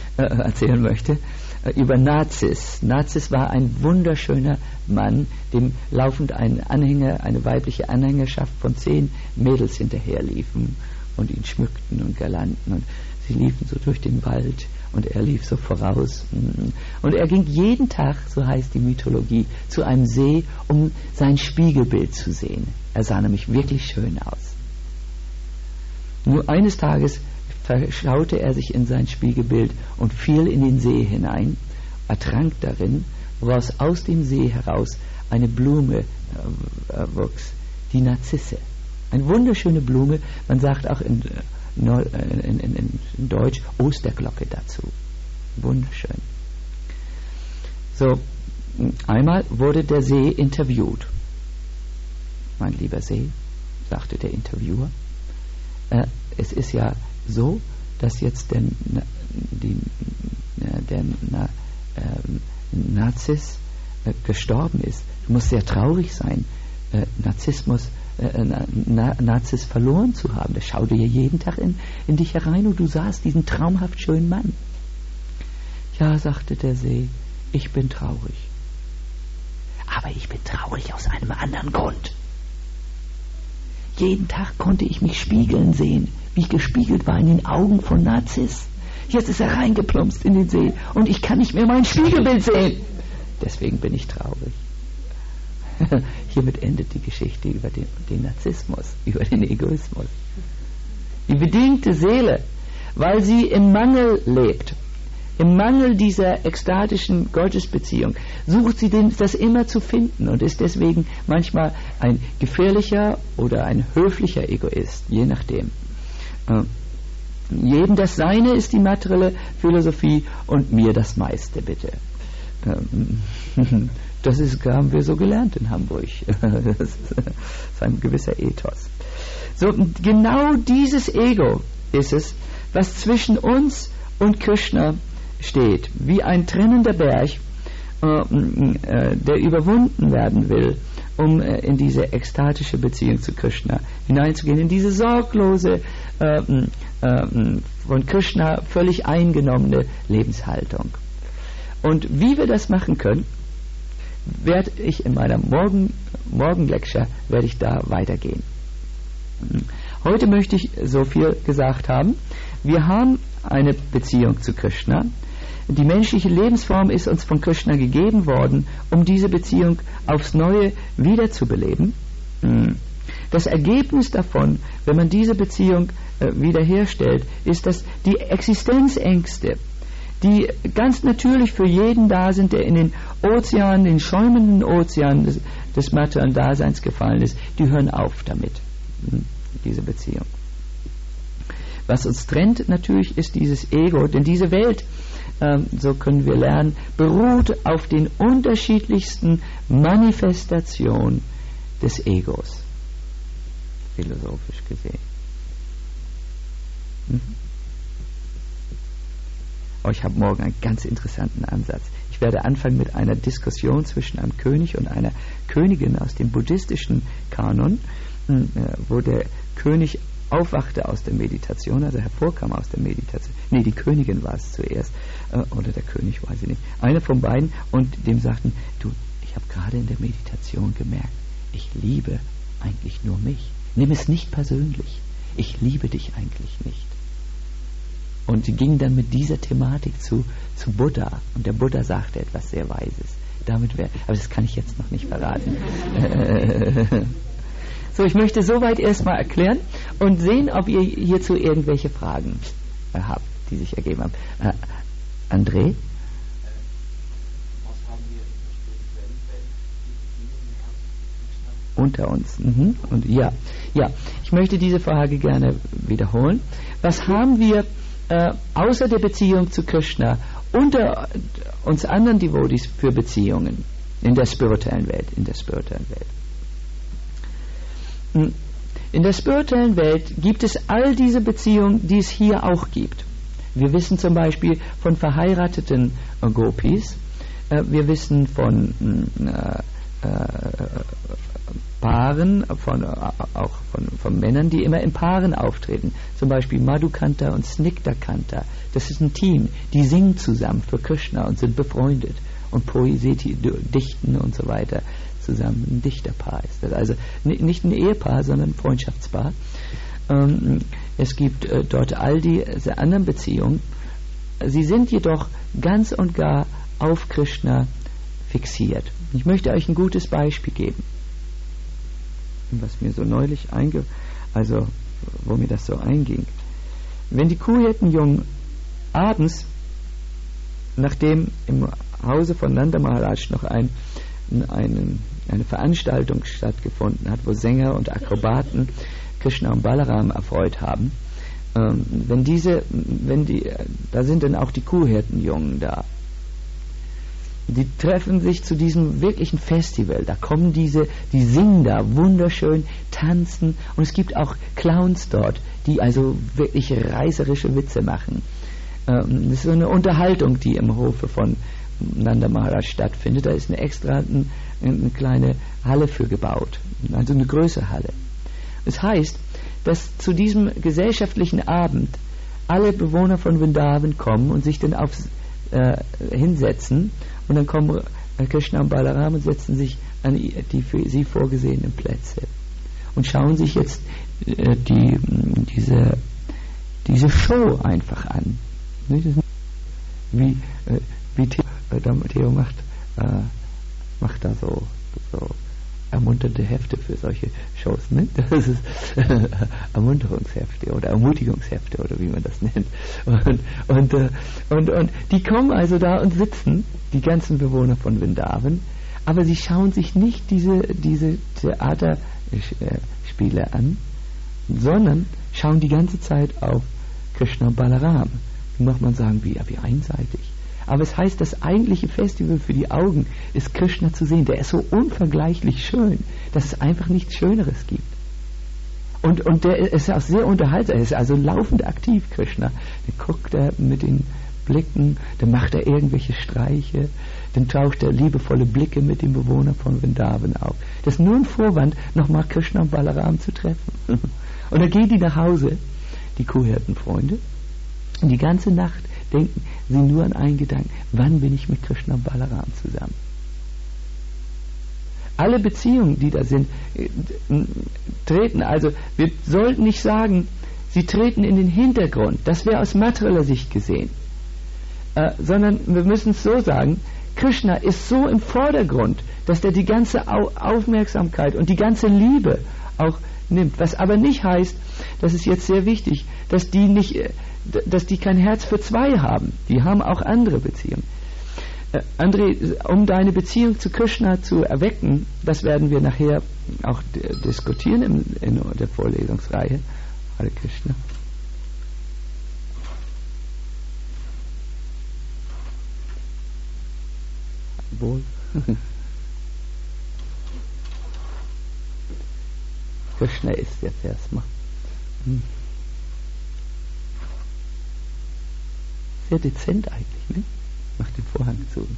über Narzis. Narzis war ein wunderschöner Mann, dem laufend eine weibliche Anhängerschaft von 10 Mädels hinterherliefen und ihn schmückten und galanten. Und sie liefen so durch den Wald und er lief so voraus. Und er ging jeden Tag, so heißt die Mythologie, zu einem See, um sein Spiegelbild zu sehen. Er sah nämlich wirklich schön aus. Nur eines Tages verschaute er sich in sein Spiegelbild und fiel in den See hinein, ertrank darin, woraus aus dem See heraus eine Blume wuchs, die Narzisse, Eine wunderschöne Blume, man sagt auch in Deutsch Osterglocke dazu. Wunderschön. So, einmal wurde der See interviewt. Mein lieber See, sagte der Interviewer, es ist ja so, dass jetzt der Narziss gestorben ist. Du musst sehr traurig sein, Narziss verloren zu haben. Der schau dir jeden Tag in dich herein und du sahst diesen traumhaft schönen Mann. Ja, sagte der See, ich bin traurig. Aber ich bin traurig aus einem anderen Grund. Jeden Tag konnte ich mich spiegeln sehen, wie ich gespiegelt war in den Augen von Narziss. Jetzt ist er reingeplumpst in den See und ich kann nicht mehr mein Spiegelbild sehen. Deswegen bin ich traurig. Hiermit endet die Geschichte über den Narzissmus, über den Egoismus. Die bedingte Seele, weil sie im Mangel lebt, im Mangel dieser ekstatischen Gottesbeziehung, sucht sie das immer zu finden und ist deswegen manchmal ein gefährlicher oder ein höflicher Egoist, je nachdem. Jedem das Seine ist die materielle Philosophie und mir das meiste, bitte. Das haben wir so gelernt in Hamburg. Das ist ein gewisser Ethos. So, genau dieses Ego ist es, was zwischen uns und Krishna steht, wie ein trennender Berg, der überwunden werden will, um in diese ekstatische Beziehung zu Krishna hineinzugehen, in diese sorglose, von Krishna völlig eingenommene Lebenshaltung. Und wie wir das machen können, werde ich in meiner Morgenlecture werde ich da weitergehen. Heute möchte ich so viel gesagt haben. Wir haben eine Beziehung zu Krishna. Die menschliche Lebensform ist uns von Krishna gegeben worden, um diese Beziehung aufs Neue wiederzubeleben. Das Ergebnis davon, wenn man diese Beziehung wiederherstellt, ist, dass die Existenzängste, die ganz natürlich für jeden da sind, der in den Ozean, den schäumenden Ozean des materiellen Daseins gefallen ist, die hören auf damit, diese Beziehung. Was uns trennt natürlich ist dieses Ego, denn diese Welt, so können wir lernen, beruht auf den unterschiedlichsten Manifestationen des Egos, philosophisch gesehen. Oh, ich habe morgen einen ganz interessanten Ansatz. Ich werde anfangen mit einer Diskussion zwischen einem König und einer Königin aus dem buddhistischen Kanon, wo der König aufwachte aus der Meditation, also hervorkam aus der Meditation. Nee, die Königin war es zuerst, oder der König, weiß ich nicht. Einer von beiden, und dem sagten, du, ich habe gerade in der Meditation gemerkt, ich liebe eigentlich nur mich. Nimm es nicht persönlich. Ich liebe dich eigentlich nicht. Und sie ging dann mit dieser Thematik zu Buddha. Und der Buddha sagte etwas sehr Weises. Aber das kann ich jetzt noch nicht verraten. So, ich möchte soweit erstmal erklären und sehen, ob ihr hierzu irgendwelche Fragen habt, die sich ergeben haben. André? Was haben wir unter uns? Und ja, ich möchte diese Frage gerne wiederholen. Was haben wir außer der Beziehung zu Krishna unter uns anderen Devotees für Beziehungen in der spirituellen Welt? In der spirituellen Welt gibt es all diese Beziehungen, die es hier auch gibt. Wir wissen zum Beispiel von verheirateten Gopis, wir wissen von Paaren, auch von Männern, die immer in Paaren auftreten. Zum Beispiel Madhukanta und Snigdhakanta. Das ist ein Team, die singen zusammen für Krishna und sind befreundet und Poesie dichten und so weiter. Zusammen ein Dichterpaar ist das. Also nicht ein Ehepaar, sondern ein Freundschaftspaar. Es gibt dort all diese anderen Beziehungen. Sie sind jedoch ganz und gar auf Krishna fixiert. Ich möchte euch ein gutes Beispiel geben, was mir so neulich wo mir das so einging. Wenn die Kuhhirtenjungen abends, nachdem im Hause von Nanda Maharaj noch ein eine Veranstaltung stattgefunden hat, wo Sänger und Akrobaten Krishna und Balaram erfreut haben. Da sind dann auch die Kuhhirtenjungen da. Die treffen sich zu diesem wirklichen Festival. Da kommen die singen da wunderschön, tanzen, und es gibt auch Clowns dort, die also wirklich reißerische Witze machen. Das ist so eine Unterhaltung, die im Hofe von Nanda Maharaj stattfindet. Da ist eine kleine Halle für gebaut, also eine größere Halle. Das heißt, dass zu diesem gesellschaftlichen Abend alle Bewohner von Vrindavan kommen und sich dann hinsetzen, und dann kommen Krishna und Balaram und setzen sich an die für sie vorgesehenen Plätze und schauen sich jetzt diese Show einfach an. Wie Theo macht da so ermunternde Hefte für solche Shows, ne? Das ist Ermunterungshefte oder Ermutigungshefte oder wie man das nennt. Und die kommen also da und sitzen, die ganzen Bewohner von Vrindavan, aber sie schauen sich nicht diese Theaterspiele an, sondern schauen die ganze Zeit auf Krishna und Balaram. Wie macht man sagen, wie einseitig. Aber es heißt, das eigentliche Festival für die Augen ist Krishna zu sehen. Der ist so unvergleichlich schön, dass es einfach nichts Schöneres gibt. Und der ist auch sehr unterhaltsam. Er ist also laufend aktiv, Krishna. Dann guckt er mit den Blicken, dann macht er irgendwelche Streiche, dann taucht er liebevolle Blicke mit den Bewohnern von Vrindavan auf. Das ist nur ein Vorwand, nochmal Krishna und Balaram zu treffen. Und dann gehen die nach Hause, die Kuhhirtenfreunde, und die ganze Nacht denken sie nur an einen Gedanken: Wann bin ich mit Krishna und Balaram zusammen? Alle Beziehungen, die da sind, treten, also wir sollten nicht sagen, sie treten in den Hintergrund, das wäre aus materieller Sicht gesehen, sondern wir müssen es so sagen: Krishna ist so im Vordergrund, dass er die ganze Aufmerksamkeit und die ganze Liebe auch nimmt, was aber nicht heißt, das ist jetzt sehr wichtig, dass die kein Herz für zwei haben. Die haben auch andere Beziehungen. André, um deine Beziehung zu Krishna zu erwecken, das werden wir nachher auch diskutieren in der Vorlesungsreihe. Hare Krishna. Wohl. Krishna ist jetzt erstmal. Sehr dezent eigentlich, ne? Mach den Vorhang zu und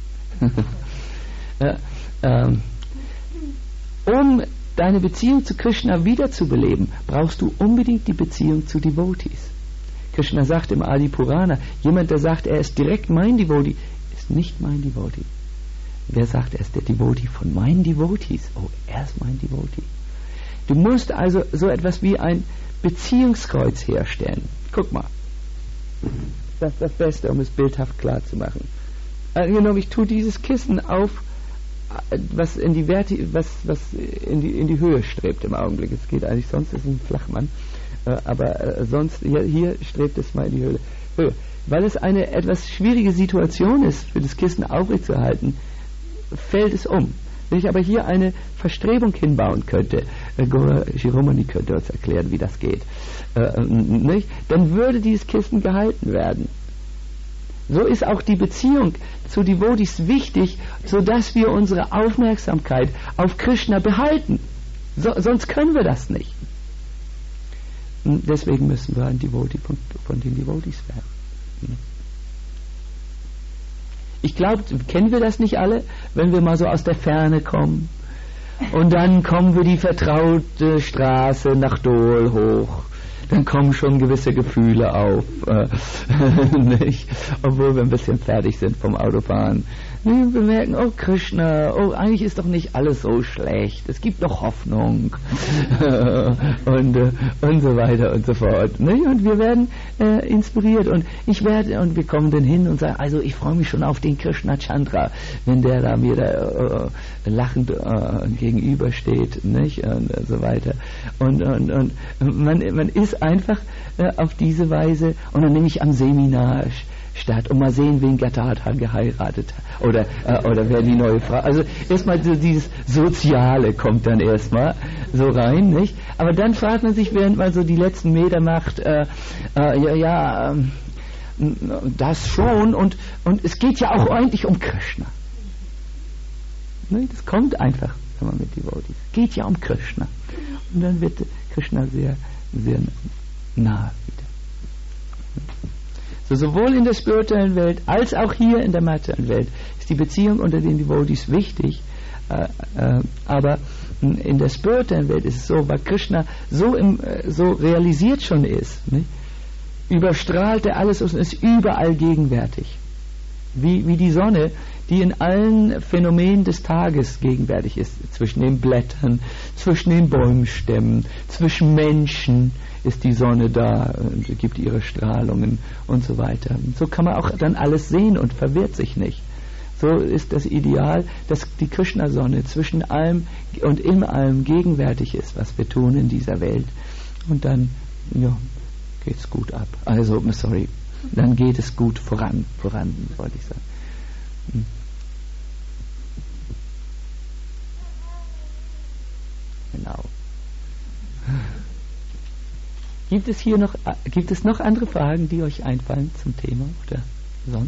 zuerst. Um deine Beziehung zu Krishna wiederzubeleben, brauchst du unbedingt die Beziehung zu Devotees. Krishna sagt im Adi Purana, jemand, der sagt, er ist direkt mein Devotee, ist nicht mein Devotee. Wer sagt, er ist der Devotee von meinen Devotees? Oh, er ist mein Devotee. Du musst also so etwas wie ein Beziehungskreuz herstellen. Guck mal. Das ist das Beste, um es bildhaft klar zu machen. Angenommen, ich tue dieses Kissen auf, was in die Höhe strebt im Augenblick. Es geht eigentlich, sonst ist es ein Flachmann, aber sonst hier strebt es mal in die Höhe. Weil es eine etwas schwierige Situation ist, für das Kissen aufrechtzuerhalten, fällt es um. Wenn ich aber hier eine Verstrebung hinbauen könnte, Giromani könnte uns erklären, wie das geht, nicht? Dann würde dieses Kissen gehalten werden. So ist auch die Beziehung zu Devotees wichtig, sodass wir unsere Aufmerksamkeit auf Krishna behalten. Sonst können wir das nicht. Und deswegen müssen wir ein Devotee von den Devotees werden. Ich glaube, kennen wir das nicht alle, wenn wir mal so aus der Ferne kommen und dann kommen wir die vertraute Straße nach Dol hoch, dann kommen schon gewisse Gefühle auf, nicht? Obwohl wir ein bisschen fertig sind vom Autofahren. Wir bemerken, oh Krishna, oh, eigentlich ist doch nicht alles so schlecht, es gibt doch Hoffnung und so weiter und so fort. Nicht? Und wir werden inspiriert und wir kommen dann hin und sagen, also ich freue mich schon auf den Krishna Chandra, wenn der da mir da lachend gegenübersteht, nicht? Und so weiter. Und man ist einfach auf diese Weise, und dann nehme ich am Seminar statt und mal sehen, wen Gadadha geheiratet hat oder wer die neue Frau. Also erstmal so dieses Soziale kommt dann erstmal so rein, nicht? Aber dann fragt man sich, während man so die letzten Meter macht, das schon und es geht ja auch eigentlich um Krishna. Ne? Das kommt einfach, wenn man mit Devotees. Es geht ja um Krishna. Und dann wird Krishna sehr, sehr nah wieder. So, sowohl in der spirituellen Welt als auch hier in der materiellen Welt ist die Beziehung unter den Devotees wichtig. Aber in der spirituellen Welt ist es so, weil Krishna so realisiert schon ist, nicht? Überstrahlt er alles und ist überall gegenwärtig. Wie die Sonne, die in allen Phänomenen des Tages gegenwärtig ist. Zwischen den Blättern, zwischen den Bäumstämmen, zwischen Menschen ist die Sonne da und gibt ihre Strahlungen und so weiter. So kann man auch dann alles sehen und verwirrt sich nicht. So ist das Ideal, dass die Krishna-Sonne zwischen allem und in allem gegenwärtig ist, was wir tun in dieser Welt. Und dann, geht's gut ab. Also, sorry, dann geht es gut voran, wollte ich sagen. Genau. Gibt es noch andere Fragen, die euch einfallen zum Thema oder sonst?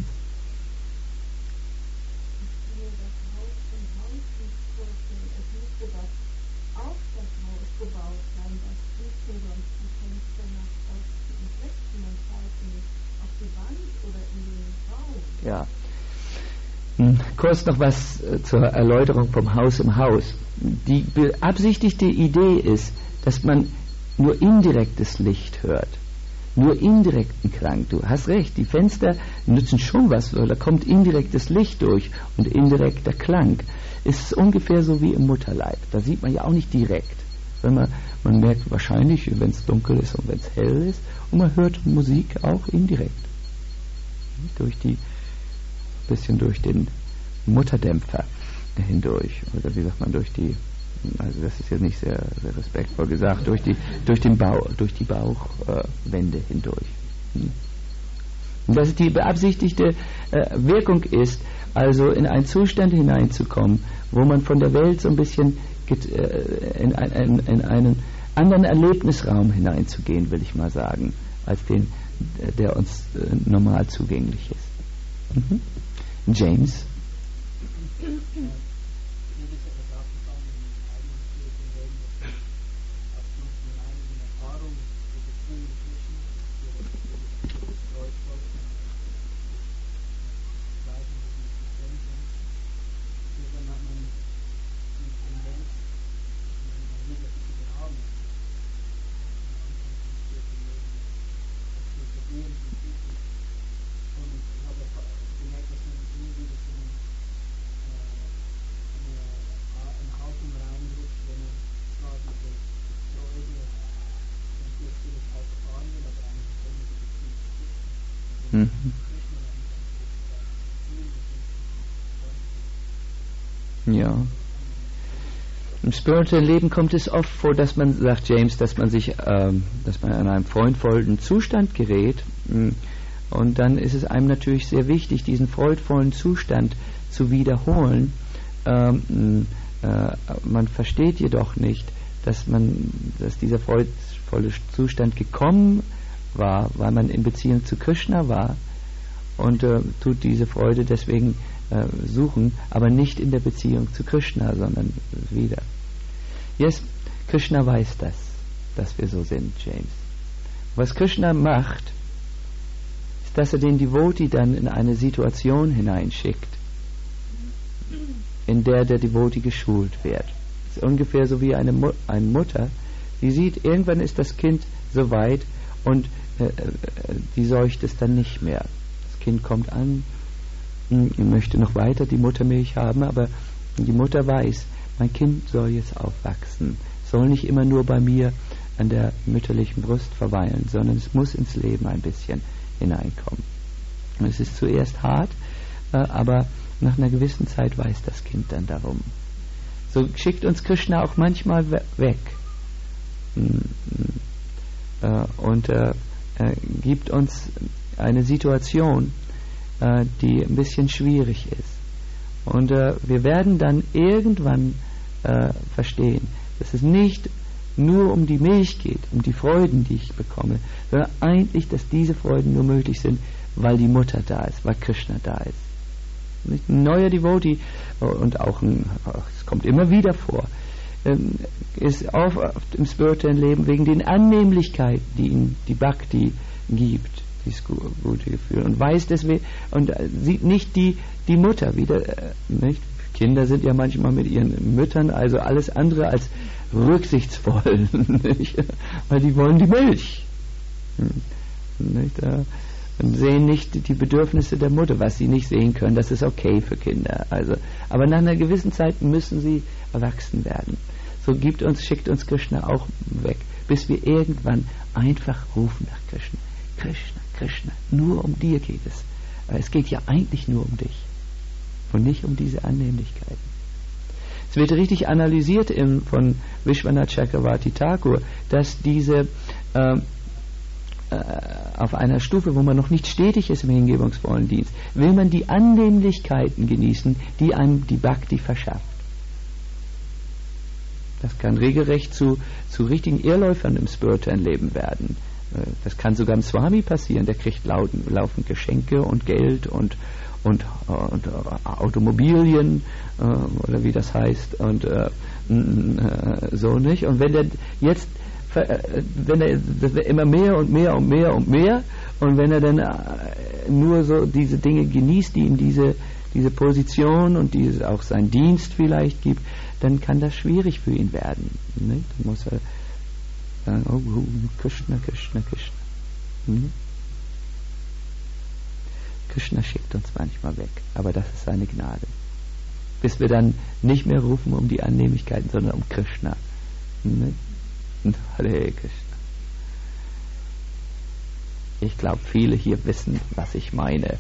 Ja. Kurz noch was zur Erläuterung vom Haus im Haus. Die beabsichtigte Idee ist, dass man nur indirektes Licht hört, nur indirekten Klang. Du hast recht, die Fenster nützen schon was, weil da kommt indirektes Licht durch und indirekter Klang. Ist ungefähr so wie im Mutterleib. Da sieht man ja auch nicht direkt. Man merkt wahrscheinlich, wenn es dunkel ist und wenn es hell ist, und man hört Musik auch indirekt. Durch den Mutterdämpfer hindurch, oder wie sagt man, also das ist jetzt nicht sehr, sehr respektvoll gesagt, durch die Bauchwände hindurch. Und dass die beabsichtigte Wirkung ist, also in einen Zustand hineinzukommen, wo man von der Welt so ein bisschen in einen anderen Erlebnisraum hineinzugehen, will ich mal sagen, als den, der uns normal zugänglich ist. James? Ja. Im spirituellen Leben kommt es oft vor, dass man, sagt James, dass man in einem freudvollen Zustand gerät, und dann ist es einem natürlich sehr wichtig, diesen freudvollen Zustand zu wiederholen. Man versteht jedoch nicht, dass dieser freudvolle Zustand gekommen war, weil man in Beziehung zu Krishna war, und tut diese Freude deswegen suchen, aber nicht in der Beziehung zu Krishna, sondern wieder. Yes, Krishna weiß das, dass wir so sind, James. Was Krishna macht, ist, dass er den Devotee dann in eine Situation hineinschickt, in der der Devotee geschult wird. Das ist ungefähr so wie eine Mutter, die sieht, irgendwann ist das Kind so weit und die säugt es dann nicht mehr. Das Kind kommt an, möchte noch weiter die Muttermilch haben, aber die Mutter weiß, mein Kind soll jetzt aufwachsen, soll nicht immer nur bei mir an der mütterlichen Brust verweilen, sondern es muss ins Leben ein bisschen hineinkommen. Und es ist zuerst hart, aber nach einer gewissen Zeit weiß das Kind dann darum. So schickt uns Krishna auch manchmal weg und gibt uns eine Situation, die ein bisschen schwierig ist. Und wir werden dann irgendwann verstehen, dass es nicht nur um die Milch geht, um die Freuden, die ich bekomme, sondern eigentlich, dass diese Freuden nur möglich sind, weil die Mutter da ist, weil Krishna da ist. Nicht? Ein neuer Devotee, und auch es kommt immer wieder vor, ist auf im spirituellen Leben wegen den Annehmlichkeiten, die ihm die Bhakti gibt, dieses gute Gefühl, und weiß deswegen, und sieht nicht die Mutter wieder, nicht? Kinder sind ja manchmal mit ihren Müttern also alles andere als rücksichtsvoll, nicht? Weil die wollen die Milch, nicht? Und sehen nicht die Bedürfnisse der Mutter, was sie nicht sehen können. Das ist okay für Kinder. Also, aber nach einer gewissen Zeit müssen sie erwachsen werden. So schickt uns Krishna auch weg, bis wir irgendwann einfach rufen nach Krishna. Krishna, Krishna, nur um dir geht es. Aber es geht ja eigentlich nur um dich und nicht um diese Annehmlichkeiten. Es wird richtig analysiert von Vishwanath Chakravarti Thakur, dass diese auf einer Stufe, wo man noch nicht stetig ist im hingebungsvollen Dienst, will man die Annehmlichkeiten genießen, die einem die Bhakti verschafft. Das kann regelrecht zu richtigen Irrläufern im spirituellen Leben werden. Das kann sogar im Swami passieren, der kriegt laufend Geschenke und Geld und Automobilien, oder wie das heißt, und so nicht. Und wenn der jetzt immer mehr und mehr und mehr und mehr, und wenn er dann nur so diese Dinge genießt, die ihm diese Position und auch sein Dienst vielleicht gibt, dann kann das schwierig für ihn werden. Nicht? Dann muss er sagen, oh, Krishna, Krishna, Krishna. Krishna schickt uns manchmal weg, aber das ist seine Gnade. Bis wir dann nicht mehr rufen um die Annehmlichkeiten, sondern um Krishna. Hare Krishna. Ich glaube, viele hier wissen, was ich meine.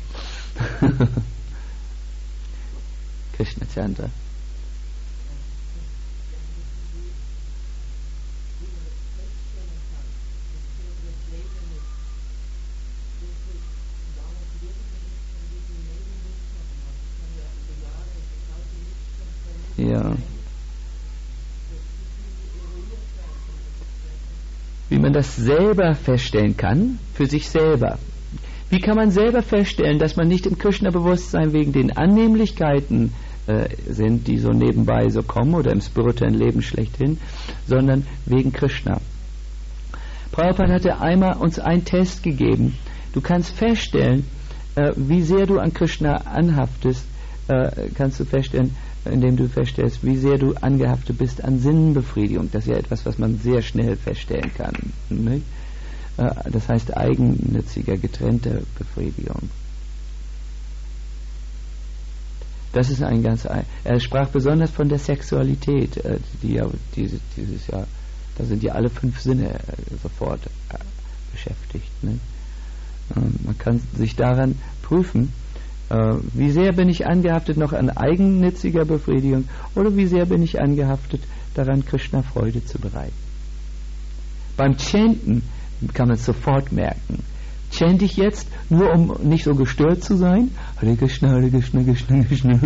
Krishna Chandra. Ja. Wie man das selber feststellen kann, für sich selber. Wie kann man selber feststellen, dass man nicht im Krishna-Bewusstsein wegen den Annehmlichkeiten sind, die so nebenbei so kommen, oder im spirituellen Leben schlechthin, sondern wegen Krishna. Prabhupada hatte einmal uns einen Test gegeben. Du kannst feststellen, wie sehr du an Krishna anhaftest, kannst du feststellen, indem du feststellst, wie sehr du angehaftet bist an Sinnbefriedigung. Das ist ja etwas, was man sehr schnell feststellen kann. Nicht? Das heißt eigennütziger, getrennter Befriedigung. Das ist er sprach besonders von der Sexualität, die ja dieses Jahr, da sind ja alle 5 Sinne sofort beschäftigt. Nicht? Man kann sich daran prüfen, wie sehr bin ich angehaftet noch an eigennütziger Befriedigung, oder wie sehr bin ich angehaftet daran, Krishna Freude zu bereiten. Beim Chanten kann man es sofort merken. Chante ich jetzt nur, um nicht so gestört zu sein? Hare Krishna, Hare Krishna, Krishna, Krishna.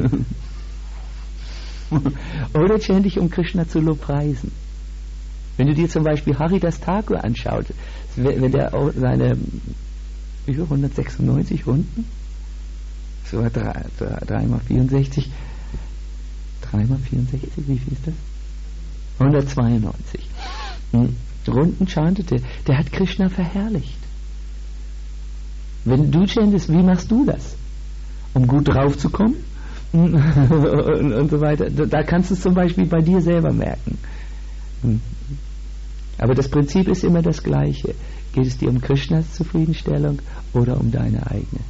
Oder chante ich, um Krishna zu lobpreisen? Wenn du dir zum Beispiel Haridas Thakur anschaut, wenn der seine über 196 Runden, so 3 mal 64, wie viel ist das? 192 Runden chantete, der hat Krishna verherrlicht. Wenn du chantest, wie machst du das? Um gut drauf zu kommen? und so weiter. Da kannst du es zum Beispiel bei dir selber merken. Aber das Prinzip ist immer das gleiche. Geht es dir um Krishnas Zufriedenstellung oder um deine eigene?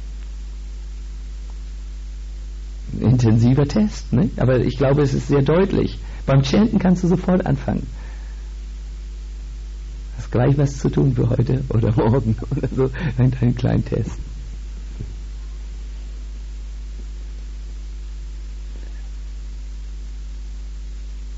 Ein intensiver Test, ne? Aber ich glaube, es ist sehr deutlich. Beim Chanten kannst du sofort anfangen. Hast gleich was zu tun für heute oder morgen oder so. Einen kleinen Test.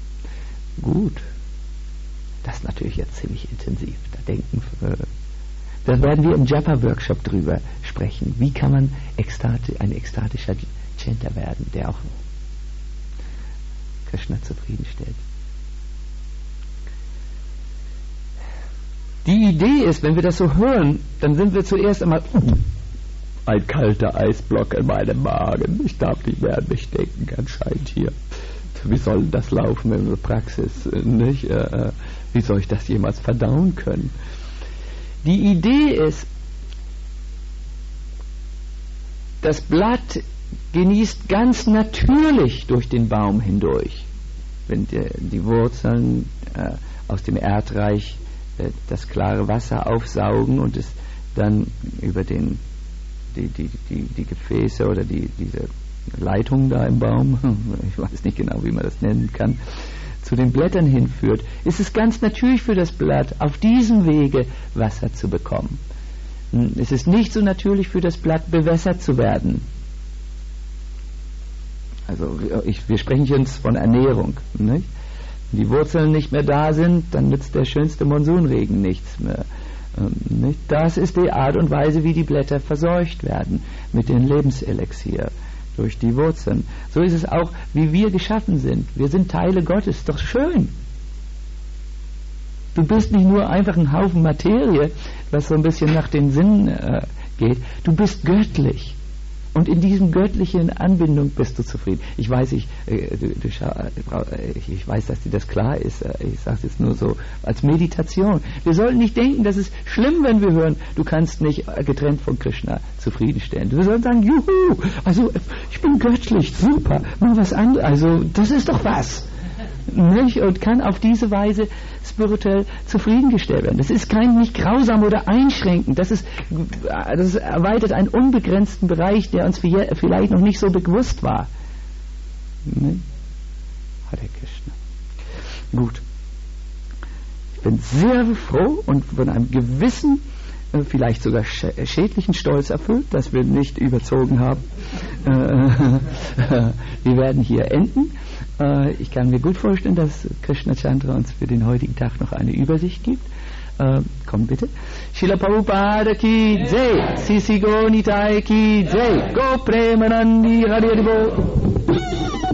Gut. Das ist natürlich jetzt ziemlich intensiv. Da denken Da werden wir im Japa-Workshop drüber sprechen. Wie kann man ein ekstatischer Chanter werden, der auch Krishna zufriedenstellt. Die Idee ist, wenn wir das so hören, dann sind wir zuerst einmal ein kalter Eisblock in meinem Magen. Ich darf nicht mehr an mich denken, anscheinend hier. Wie soll das laufen in der Praxis? Nicht? Wie soll ich das jemals verdauen können? Die Idee ist, das Blatt genießt ganz natürlich durch den Baum hindurch, wenn die Wurzeln aus dem Erdreich das klare Wasser aufsaugen und es dann über die Gefäße oder diese Leitung da im Baum, ich weiß nicht genau, wie man das nennen kann, zu den Blättern hinführt, ist es ganz natürlich für das Blatt, auf diesem Wege Wasser zu bekommen. Es ist nicht so natürlich für das Blatt, bewässert zu werden. Also wir sprechen jetzt von Ernährung. Nicht? Wenn die Wurzeln nicht mehr da sind, dann nützt der schönste Monsunregen nichts mehr. Nicht? Das ist die Art und Weise, wie die Blätter verseucht werden mit dem Lebenselixier durch die Wurzeln. So ist es auch, wie wir geschaffen sind. Wir sind Teile Gottes. Doch schön. Du bist nicht nur einfach ein Haufen Materie, was so ein bisschen nach den Sinnen geht. Du bist göttlich. Und in diesem göttlichen Anbindung bist du zufrieden. Ich weiß, ich weiß, dass dir das klar ist. Ich sage es jetzt nur so als Meditation. Wir sollten nicht denken, dass es schlimm, wenn wir hören, du kannst nicht getrennt von Krishna zufriedenstellen. Wir sollen sagen, juhu, also ich bin göttlich, super, mal was anderes. Also das ist doch was. Nicht? Und kann auf diese Weise spirituell zufriedengestellt werden. Das ist nicht grausam oder einschränkend. Das erweitert einen unbegrenzten Bereich, der uns vielleicht noch nicht so bewusst war. Nicht? Hare Krishna. Gut. Ich bin sehr froh und von einem gewissen, vielleicht sogar schädlichen Stolz erfüllt, dass wir nicht überzogen haben. Wir werden hier enden. Ich kann mir gut vorstellen, dass Krishna Chandra uns für den heutigen Tag noch eine Übersicht gibt. Komm bitte. Srila Prabhupada ki jai, Sisi Go Nitai ki jai, Go Premanandi Hari Hari Bo.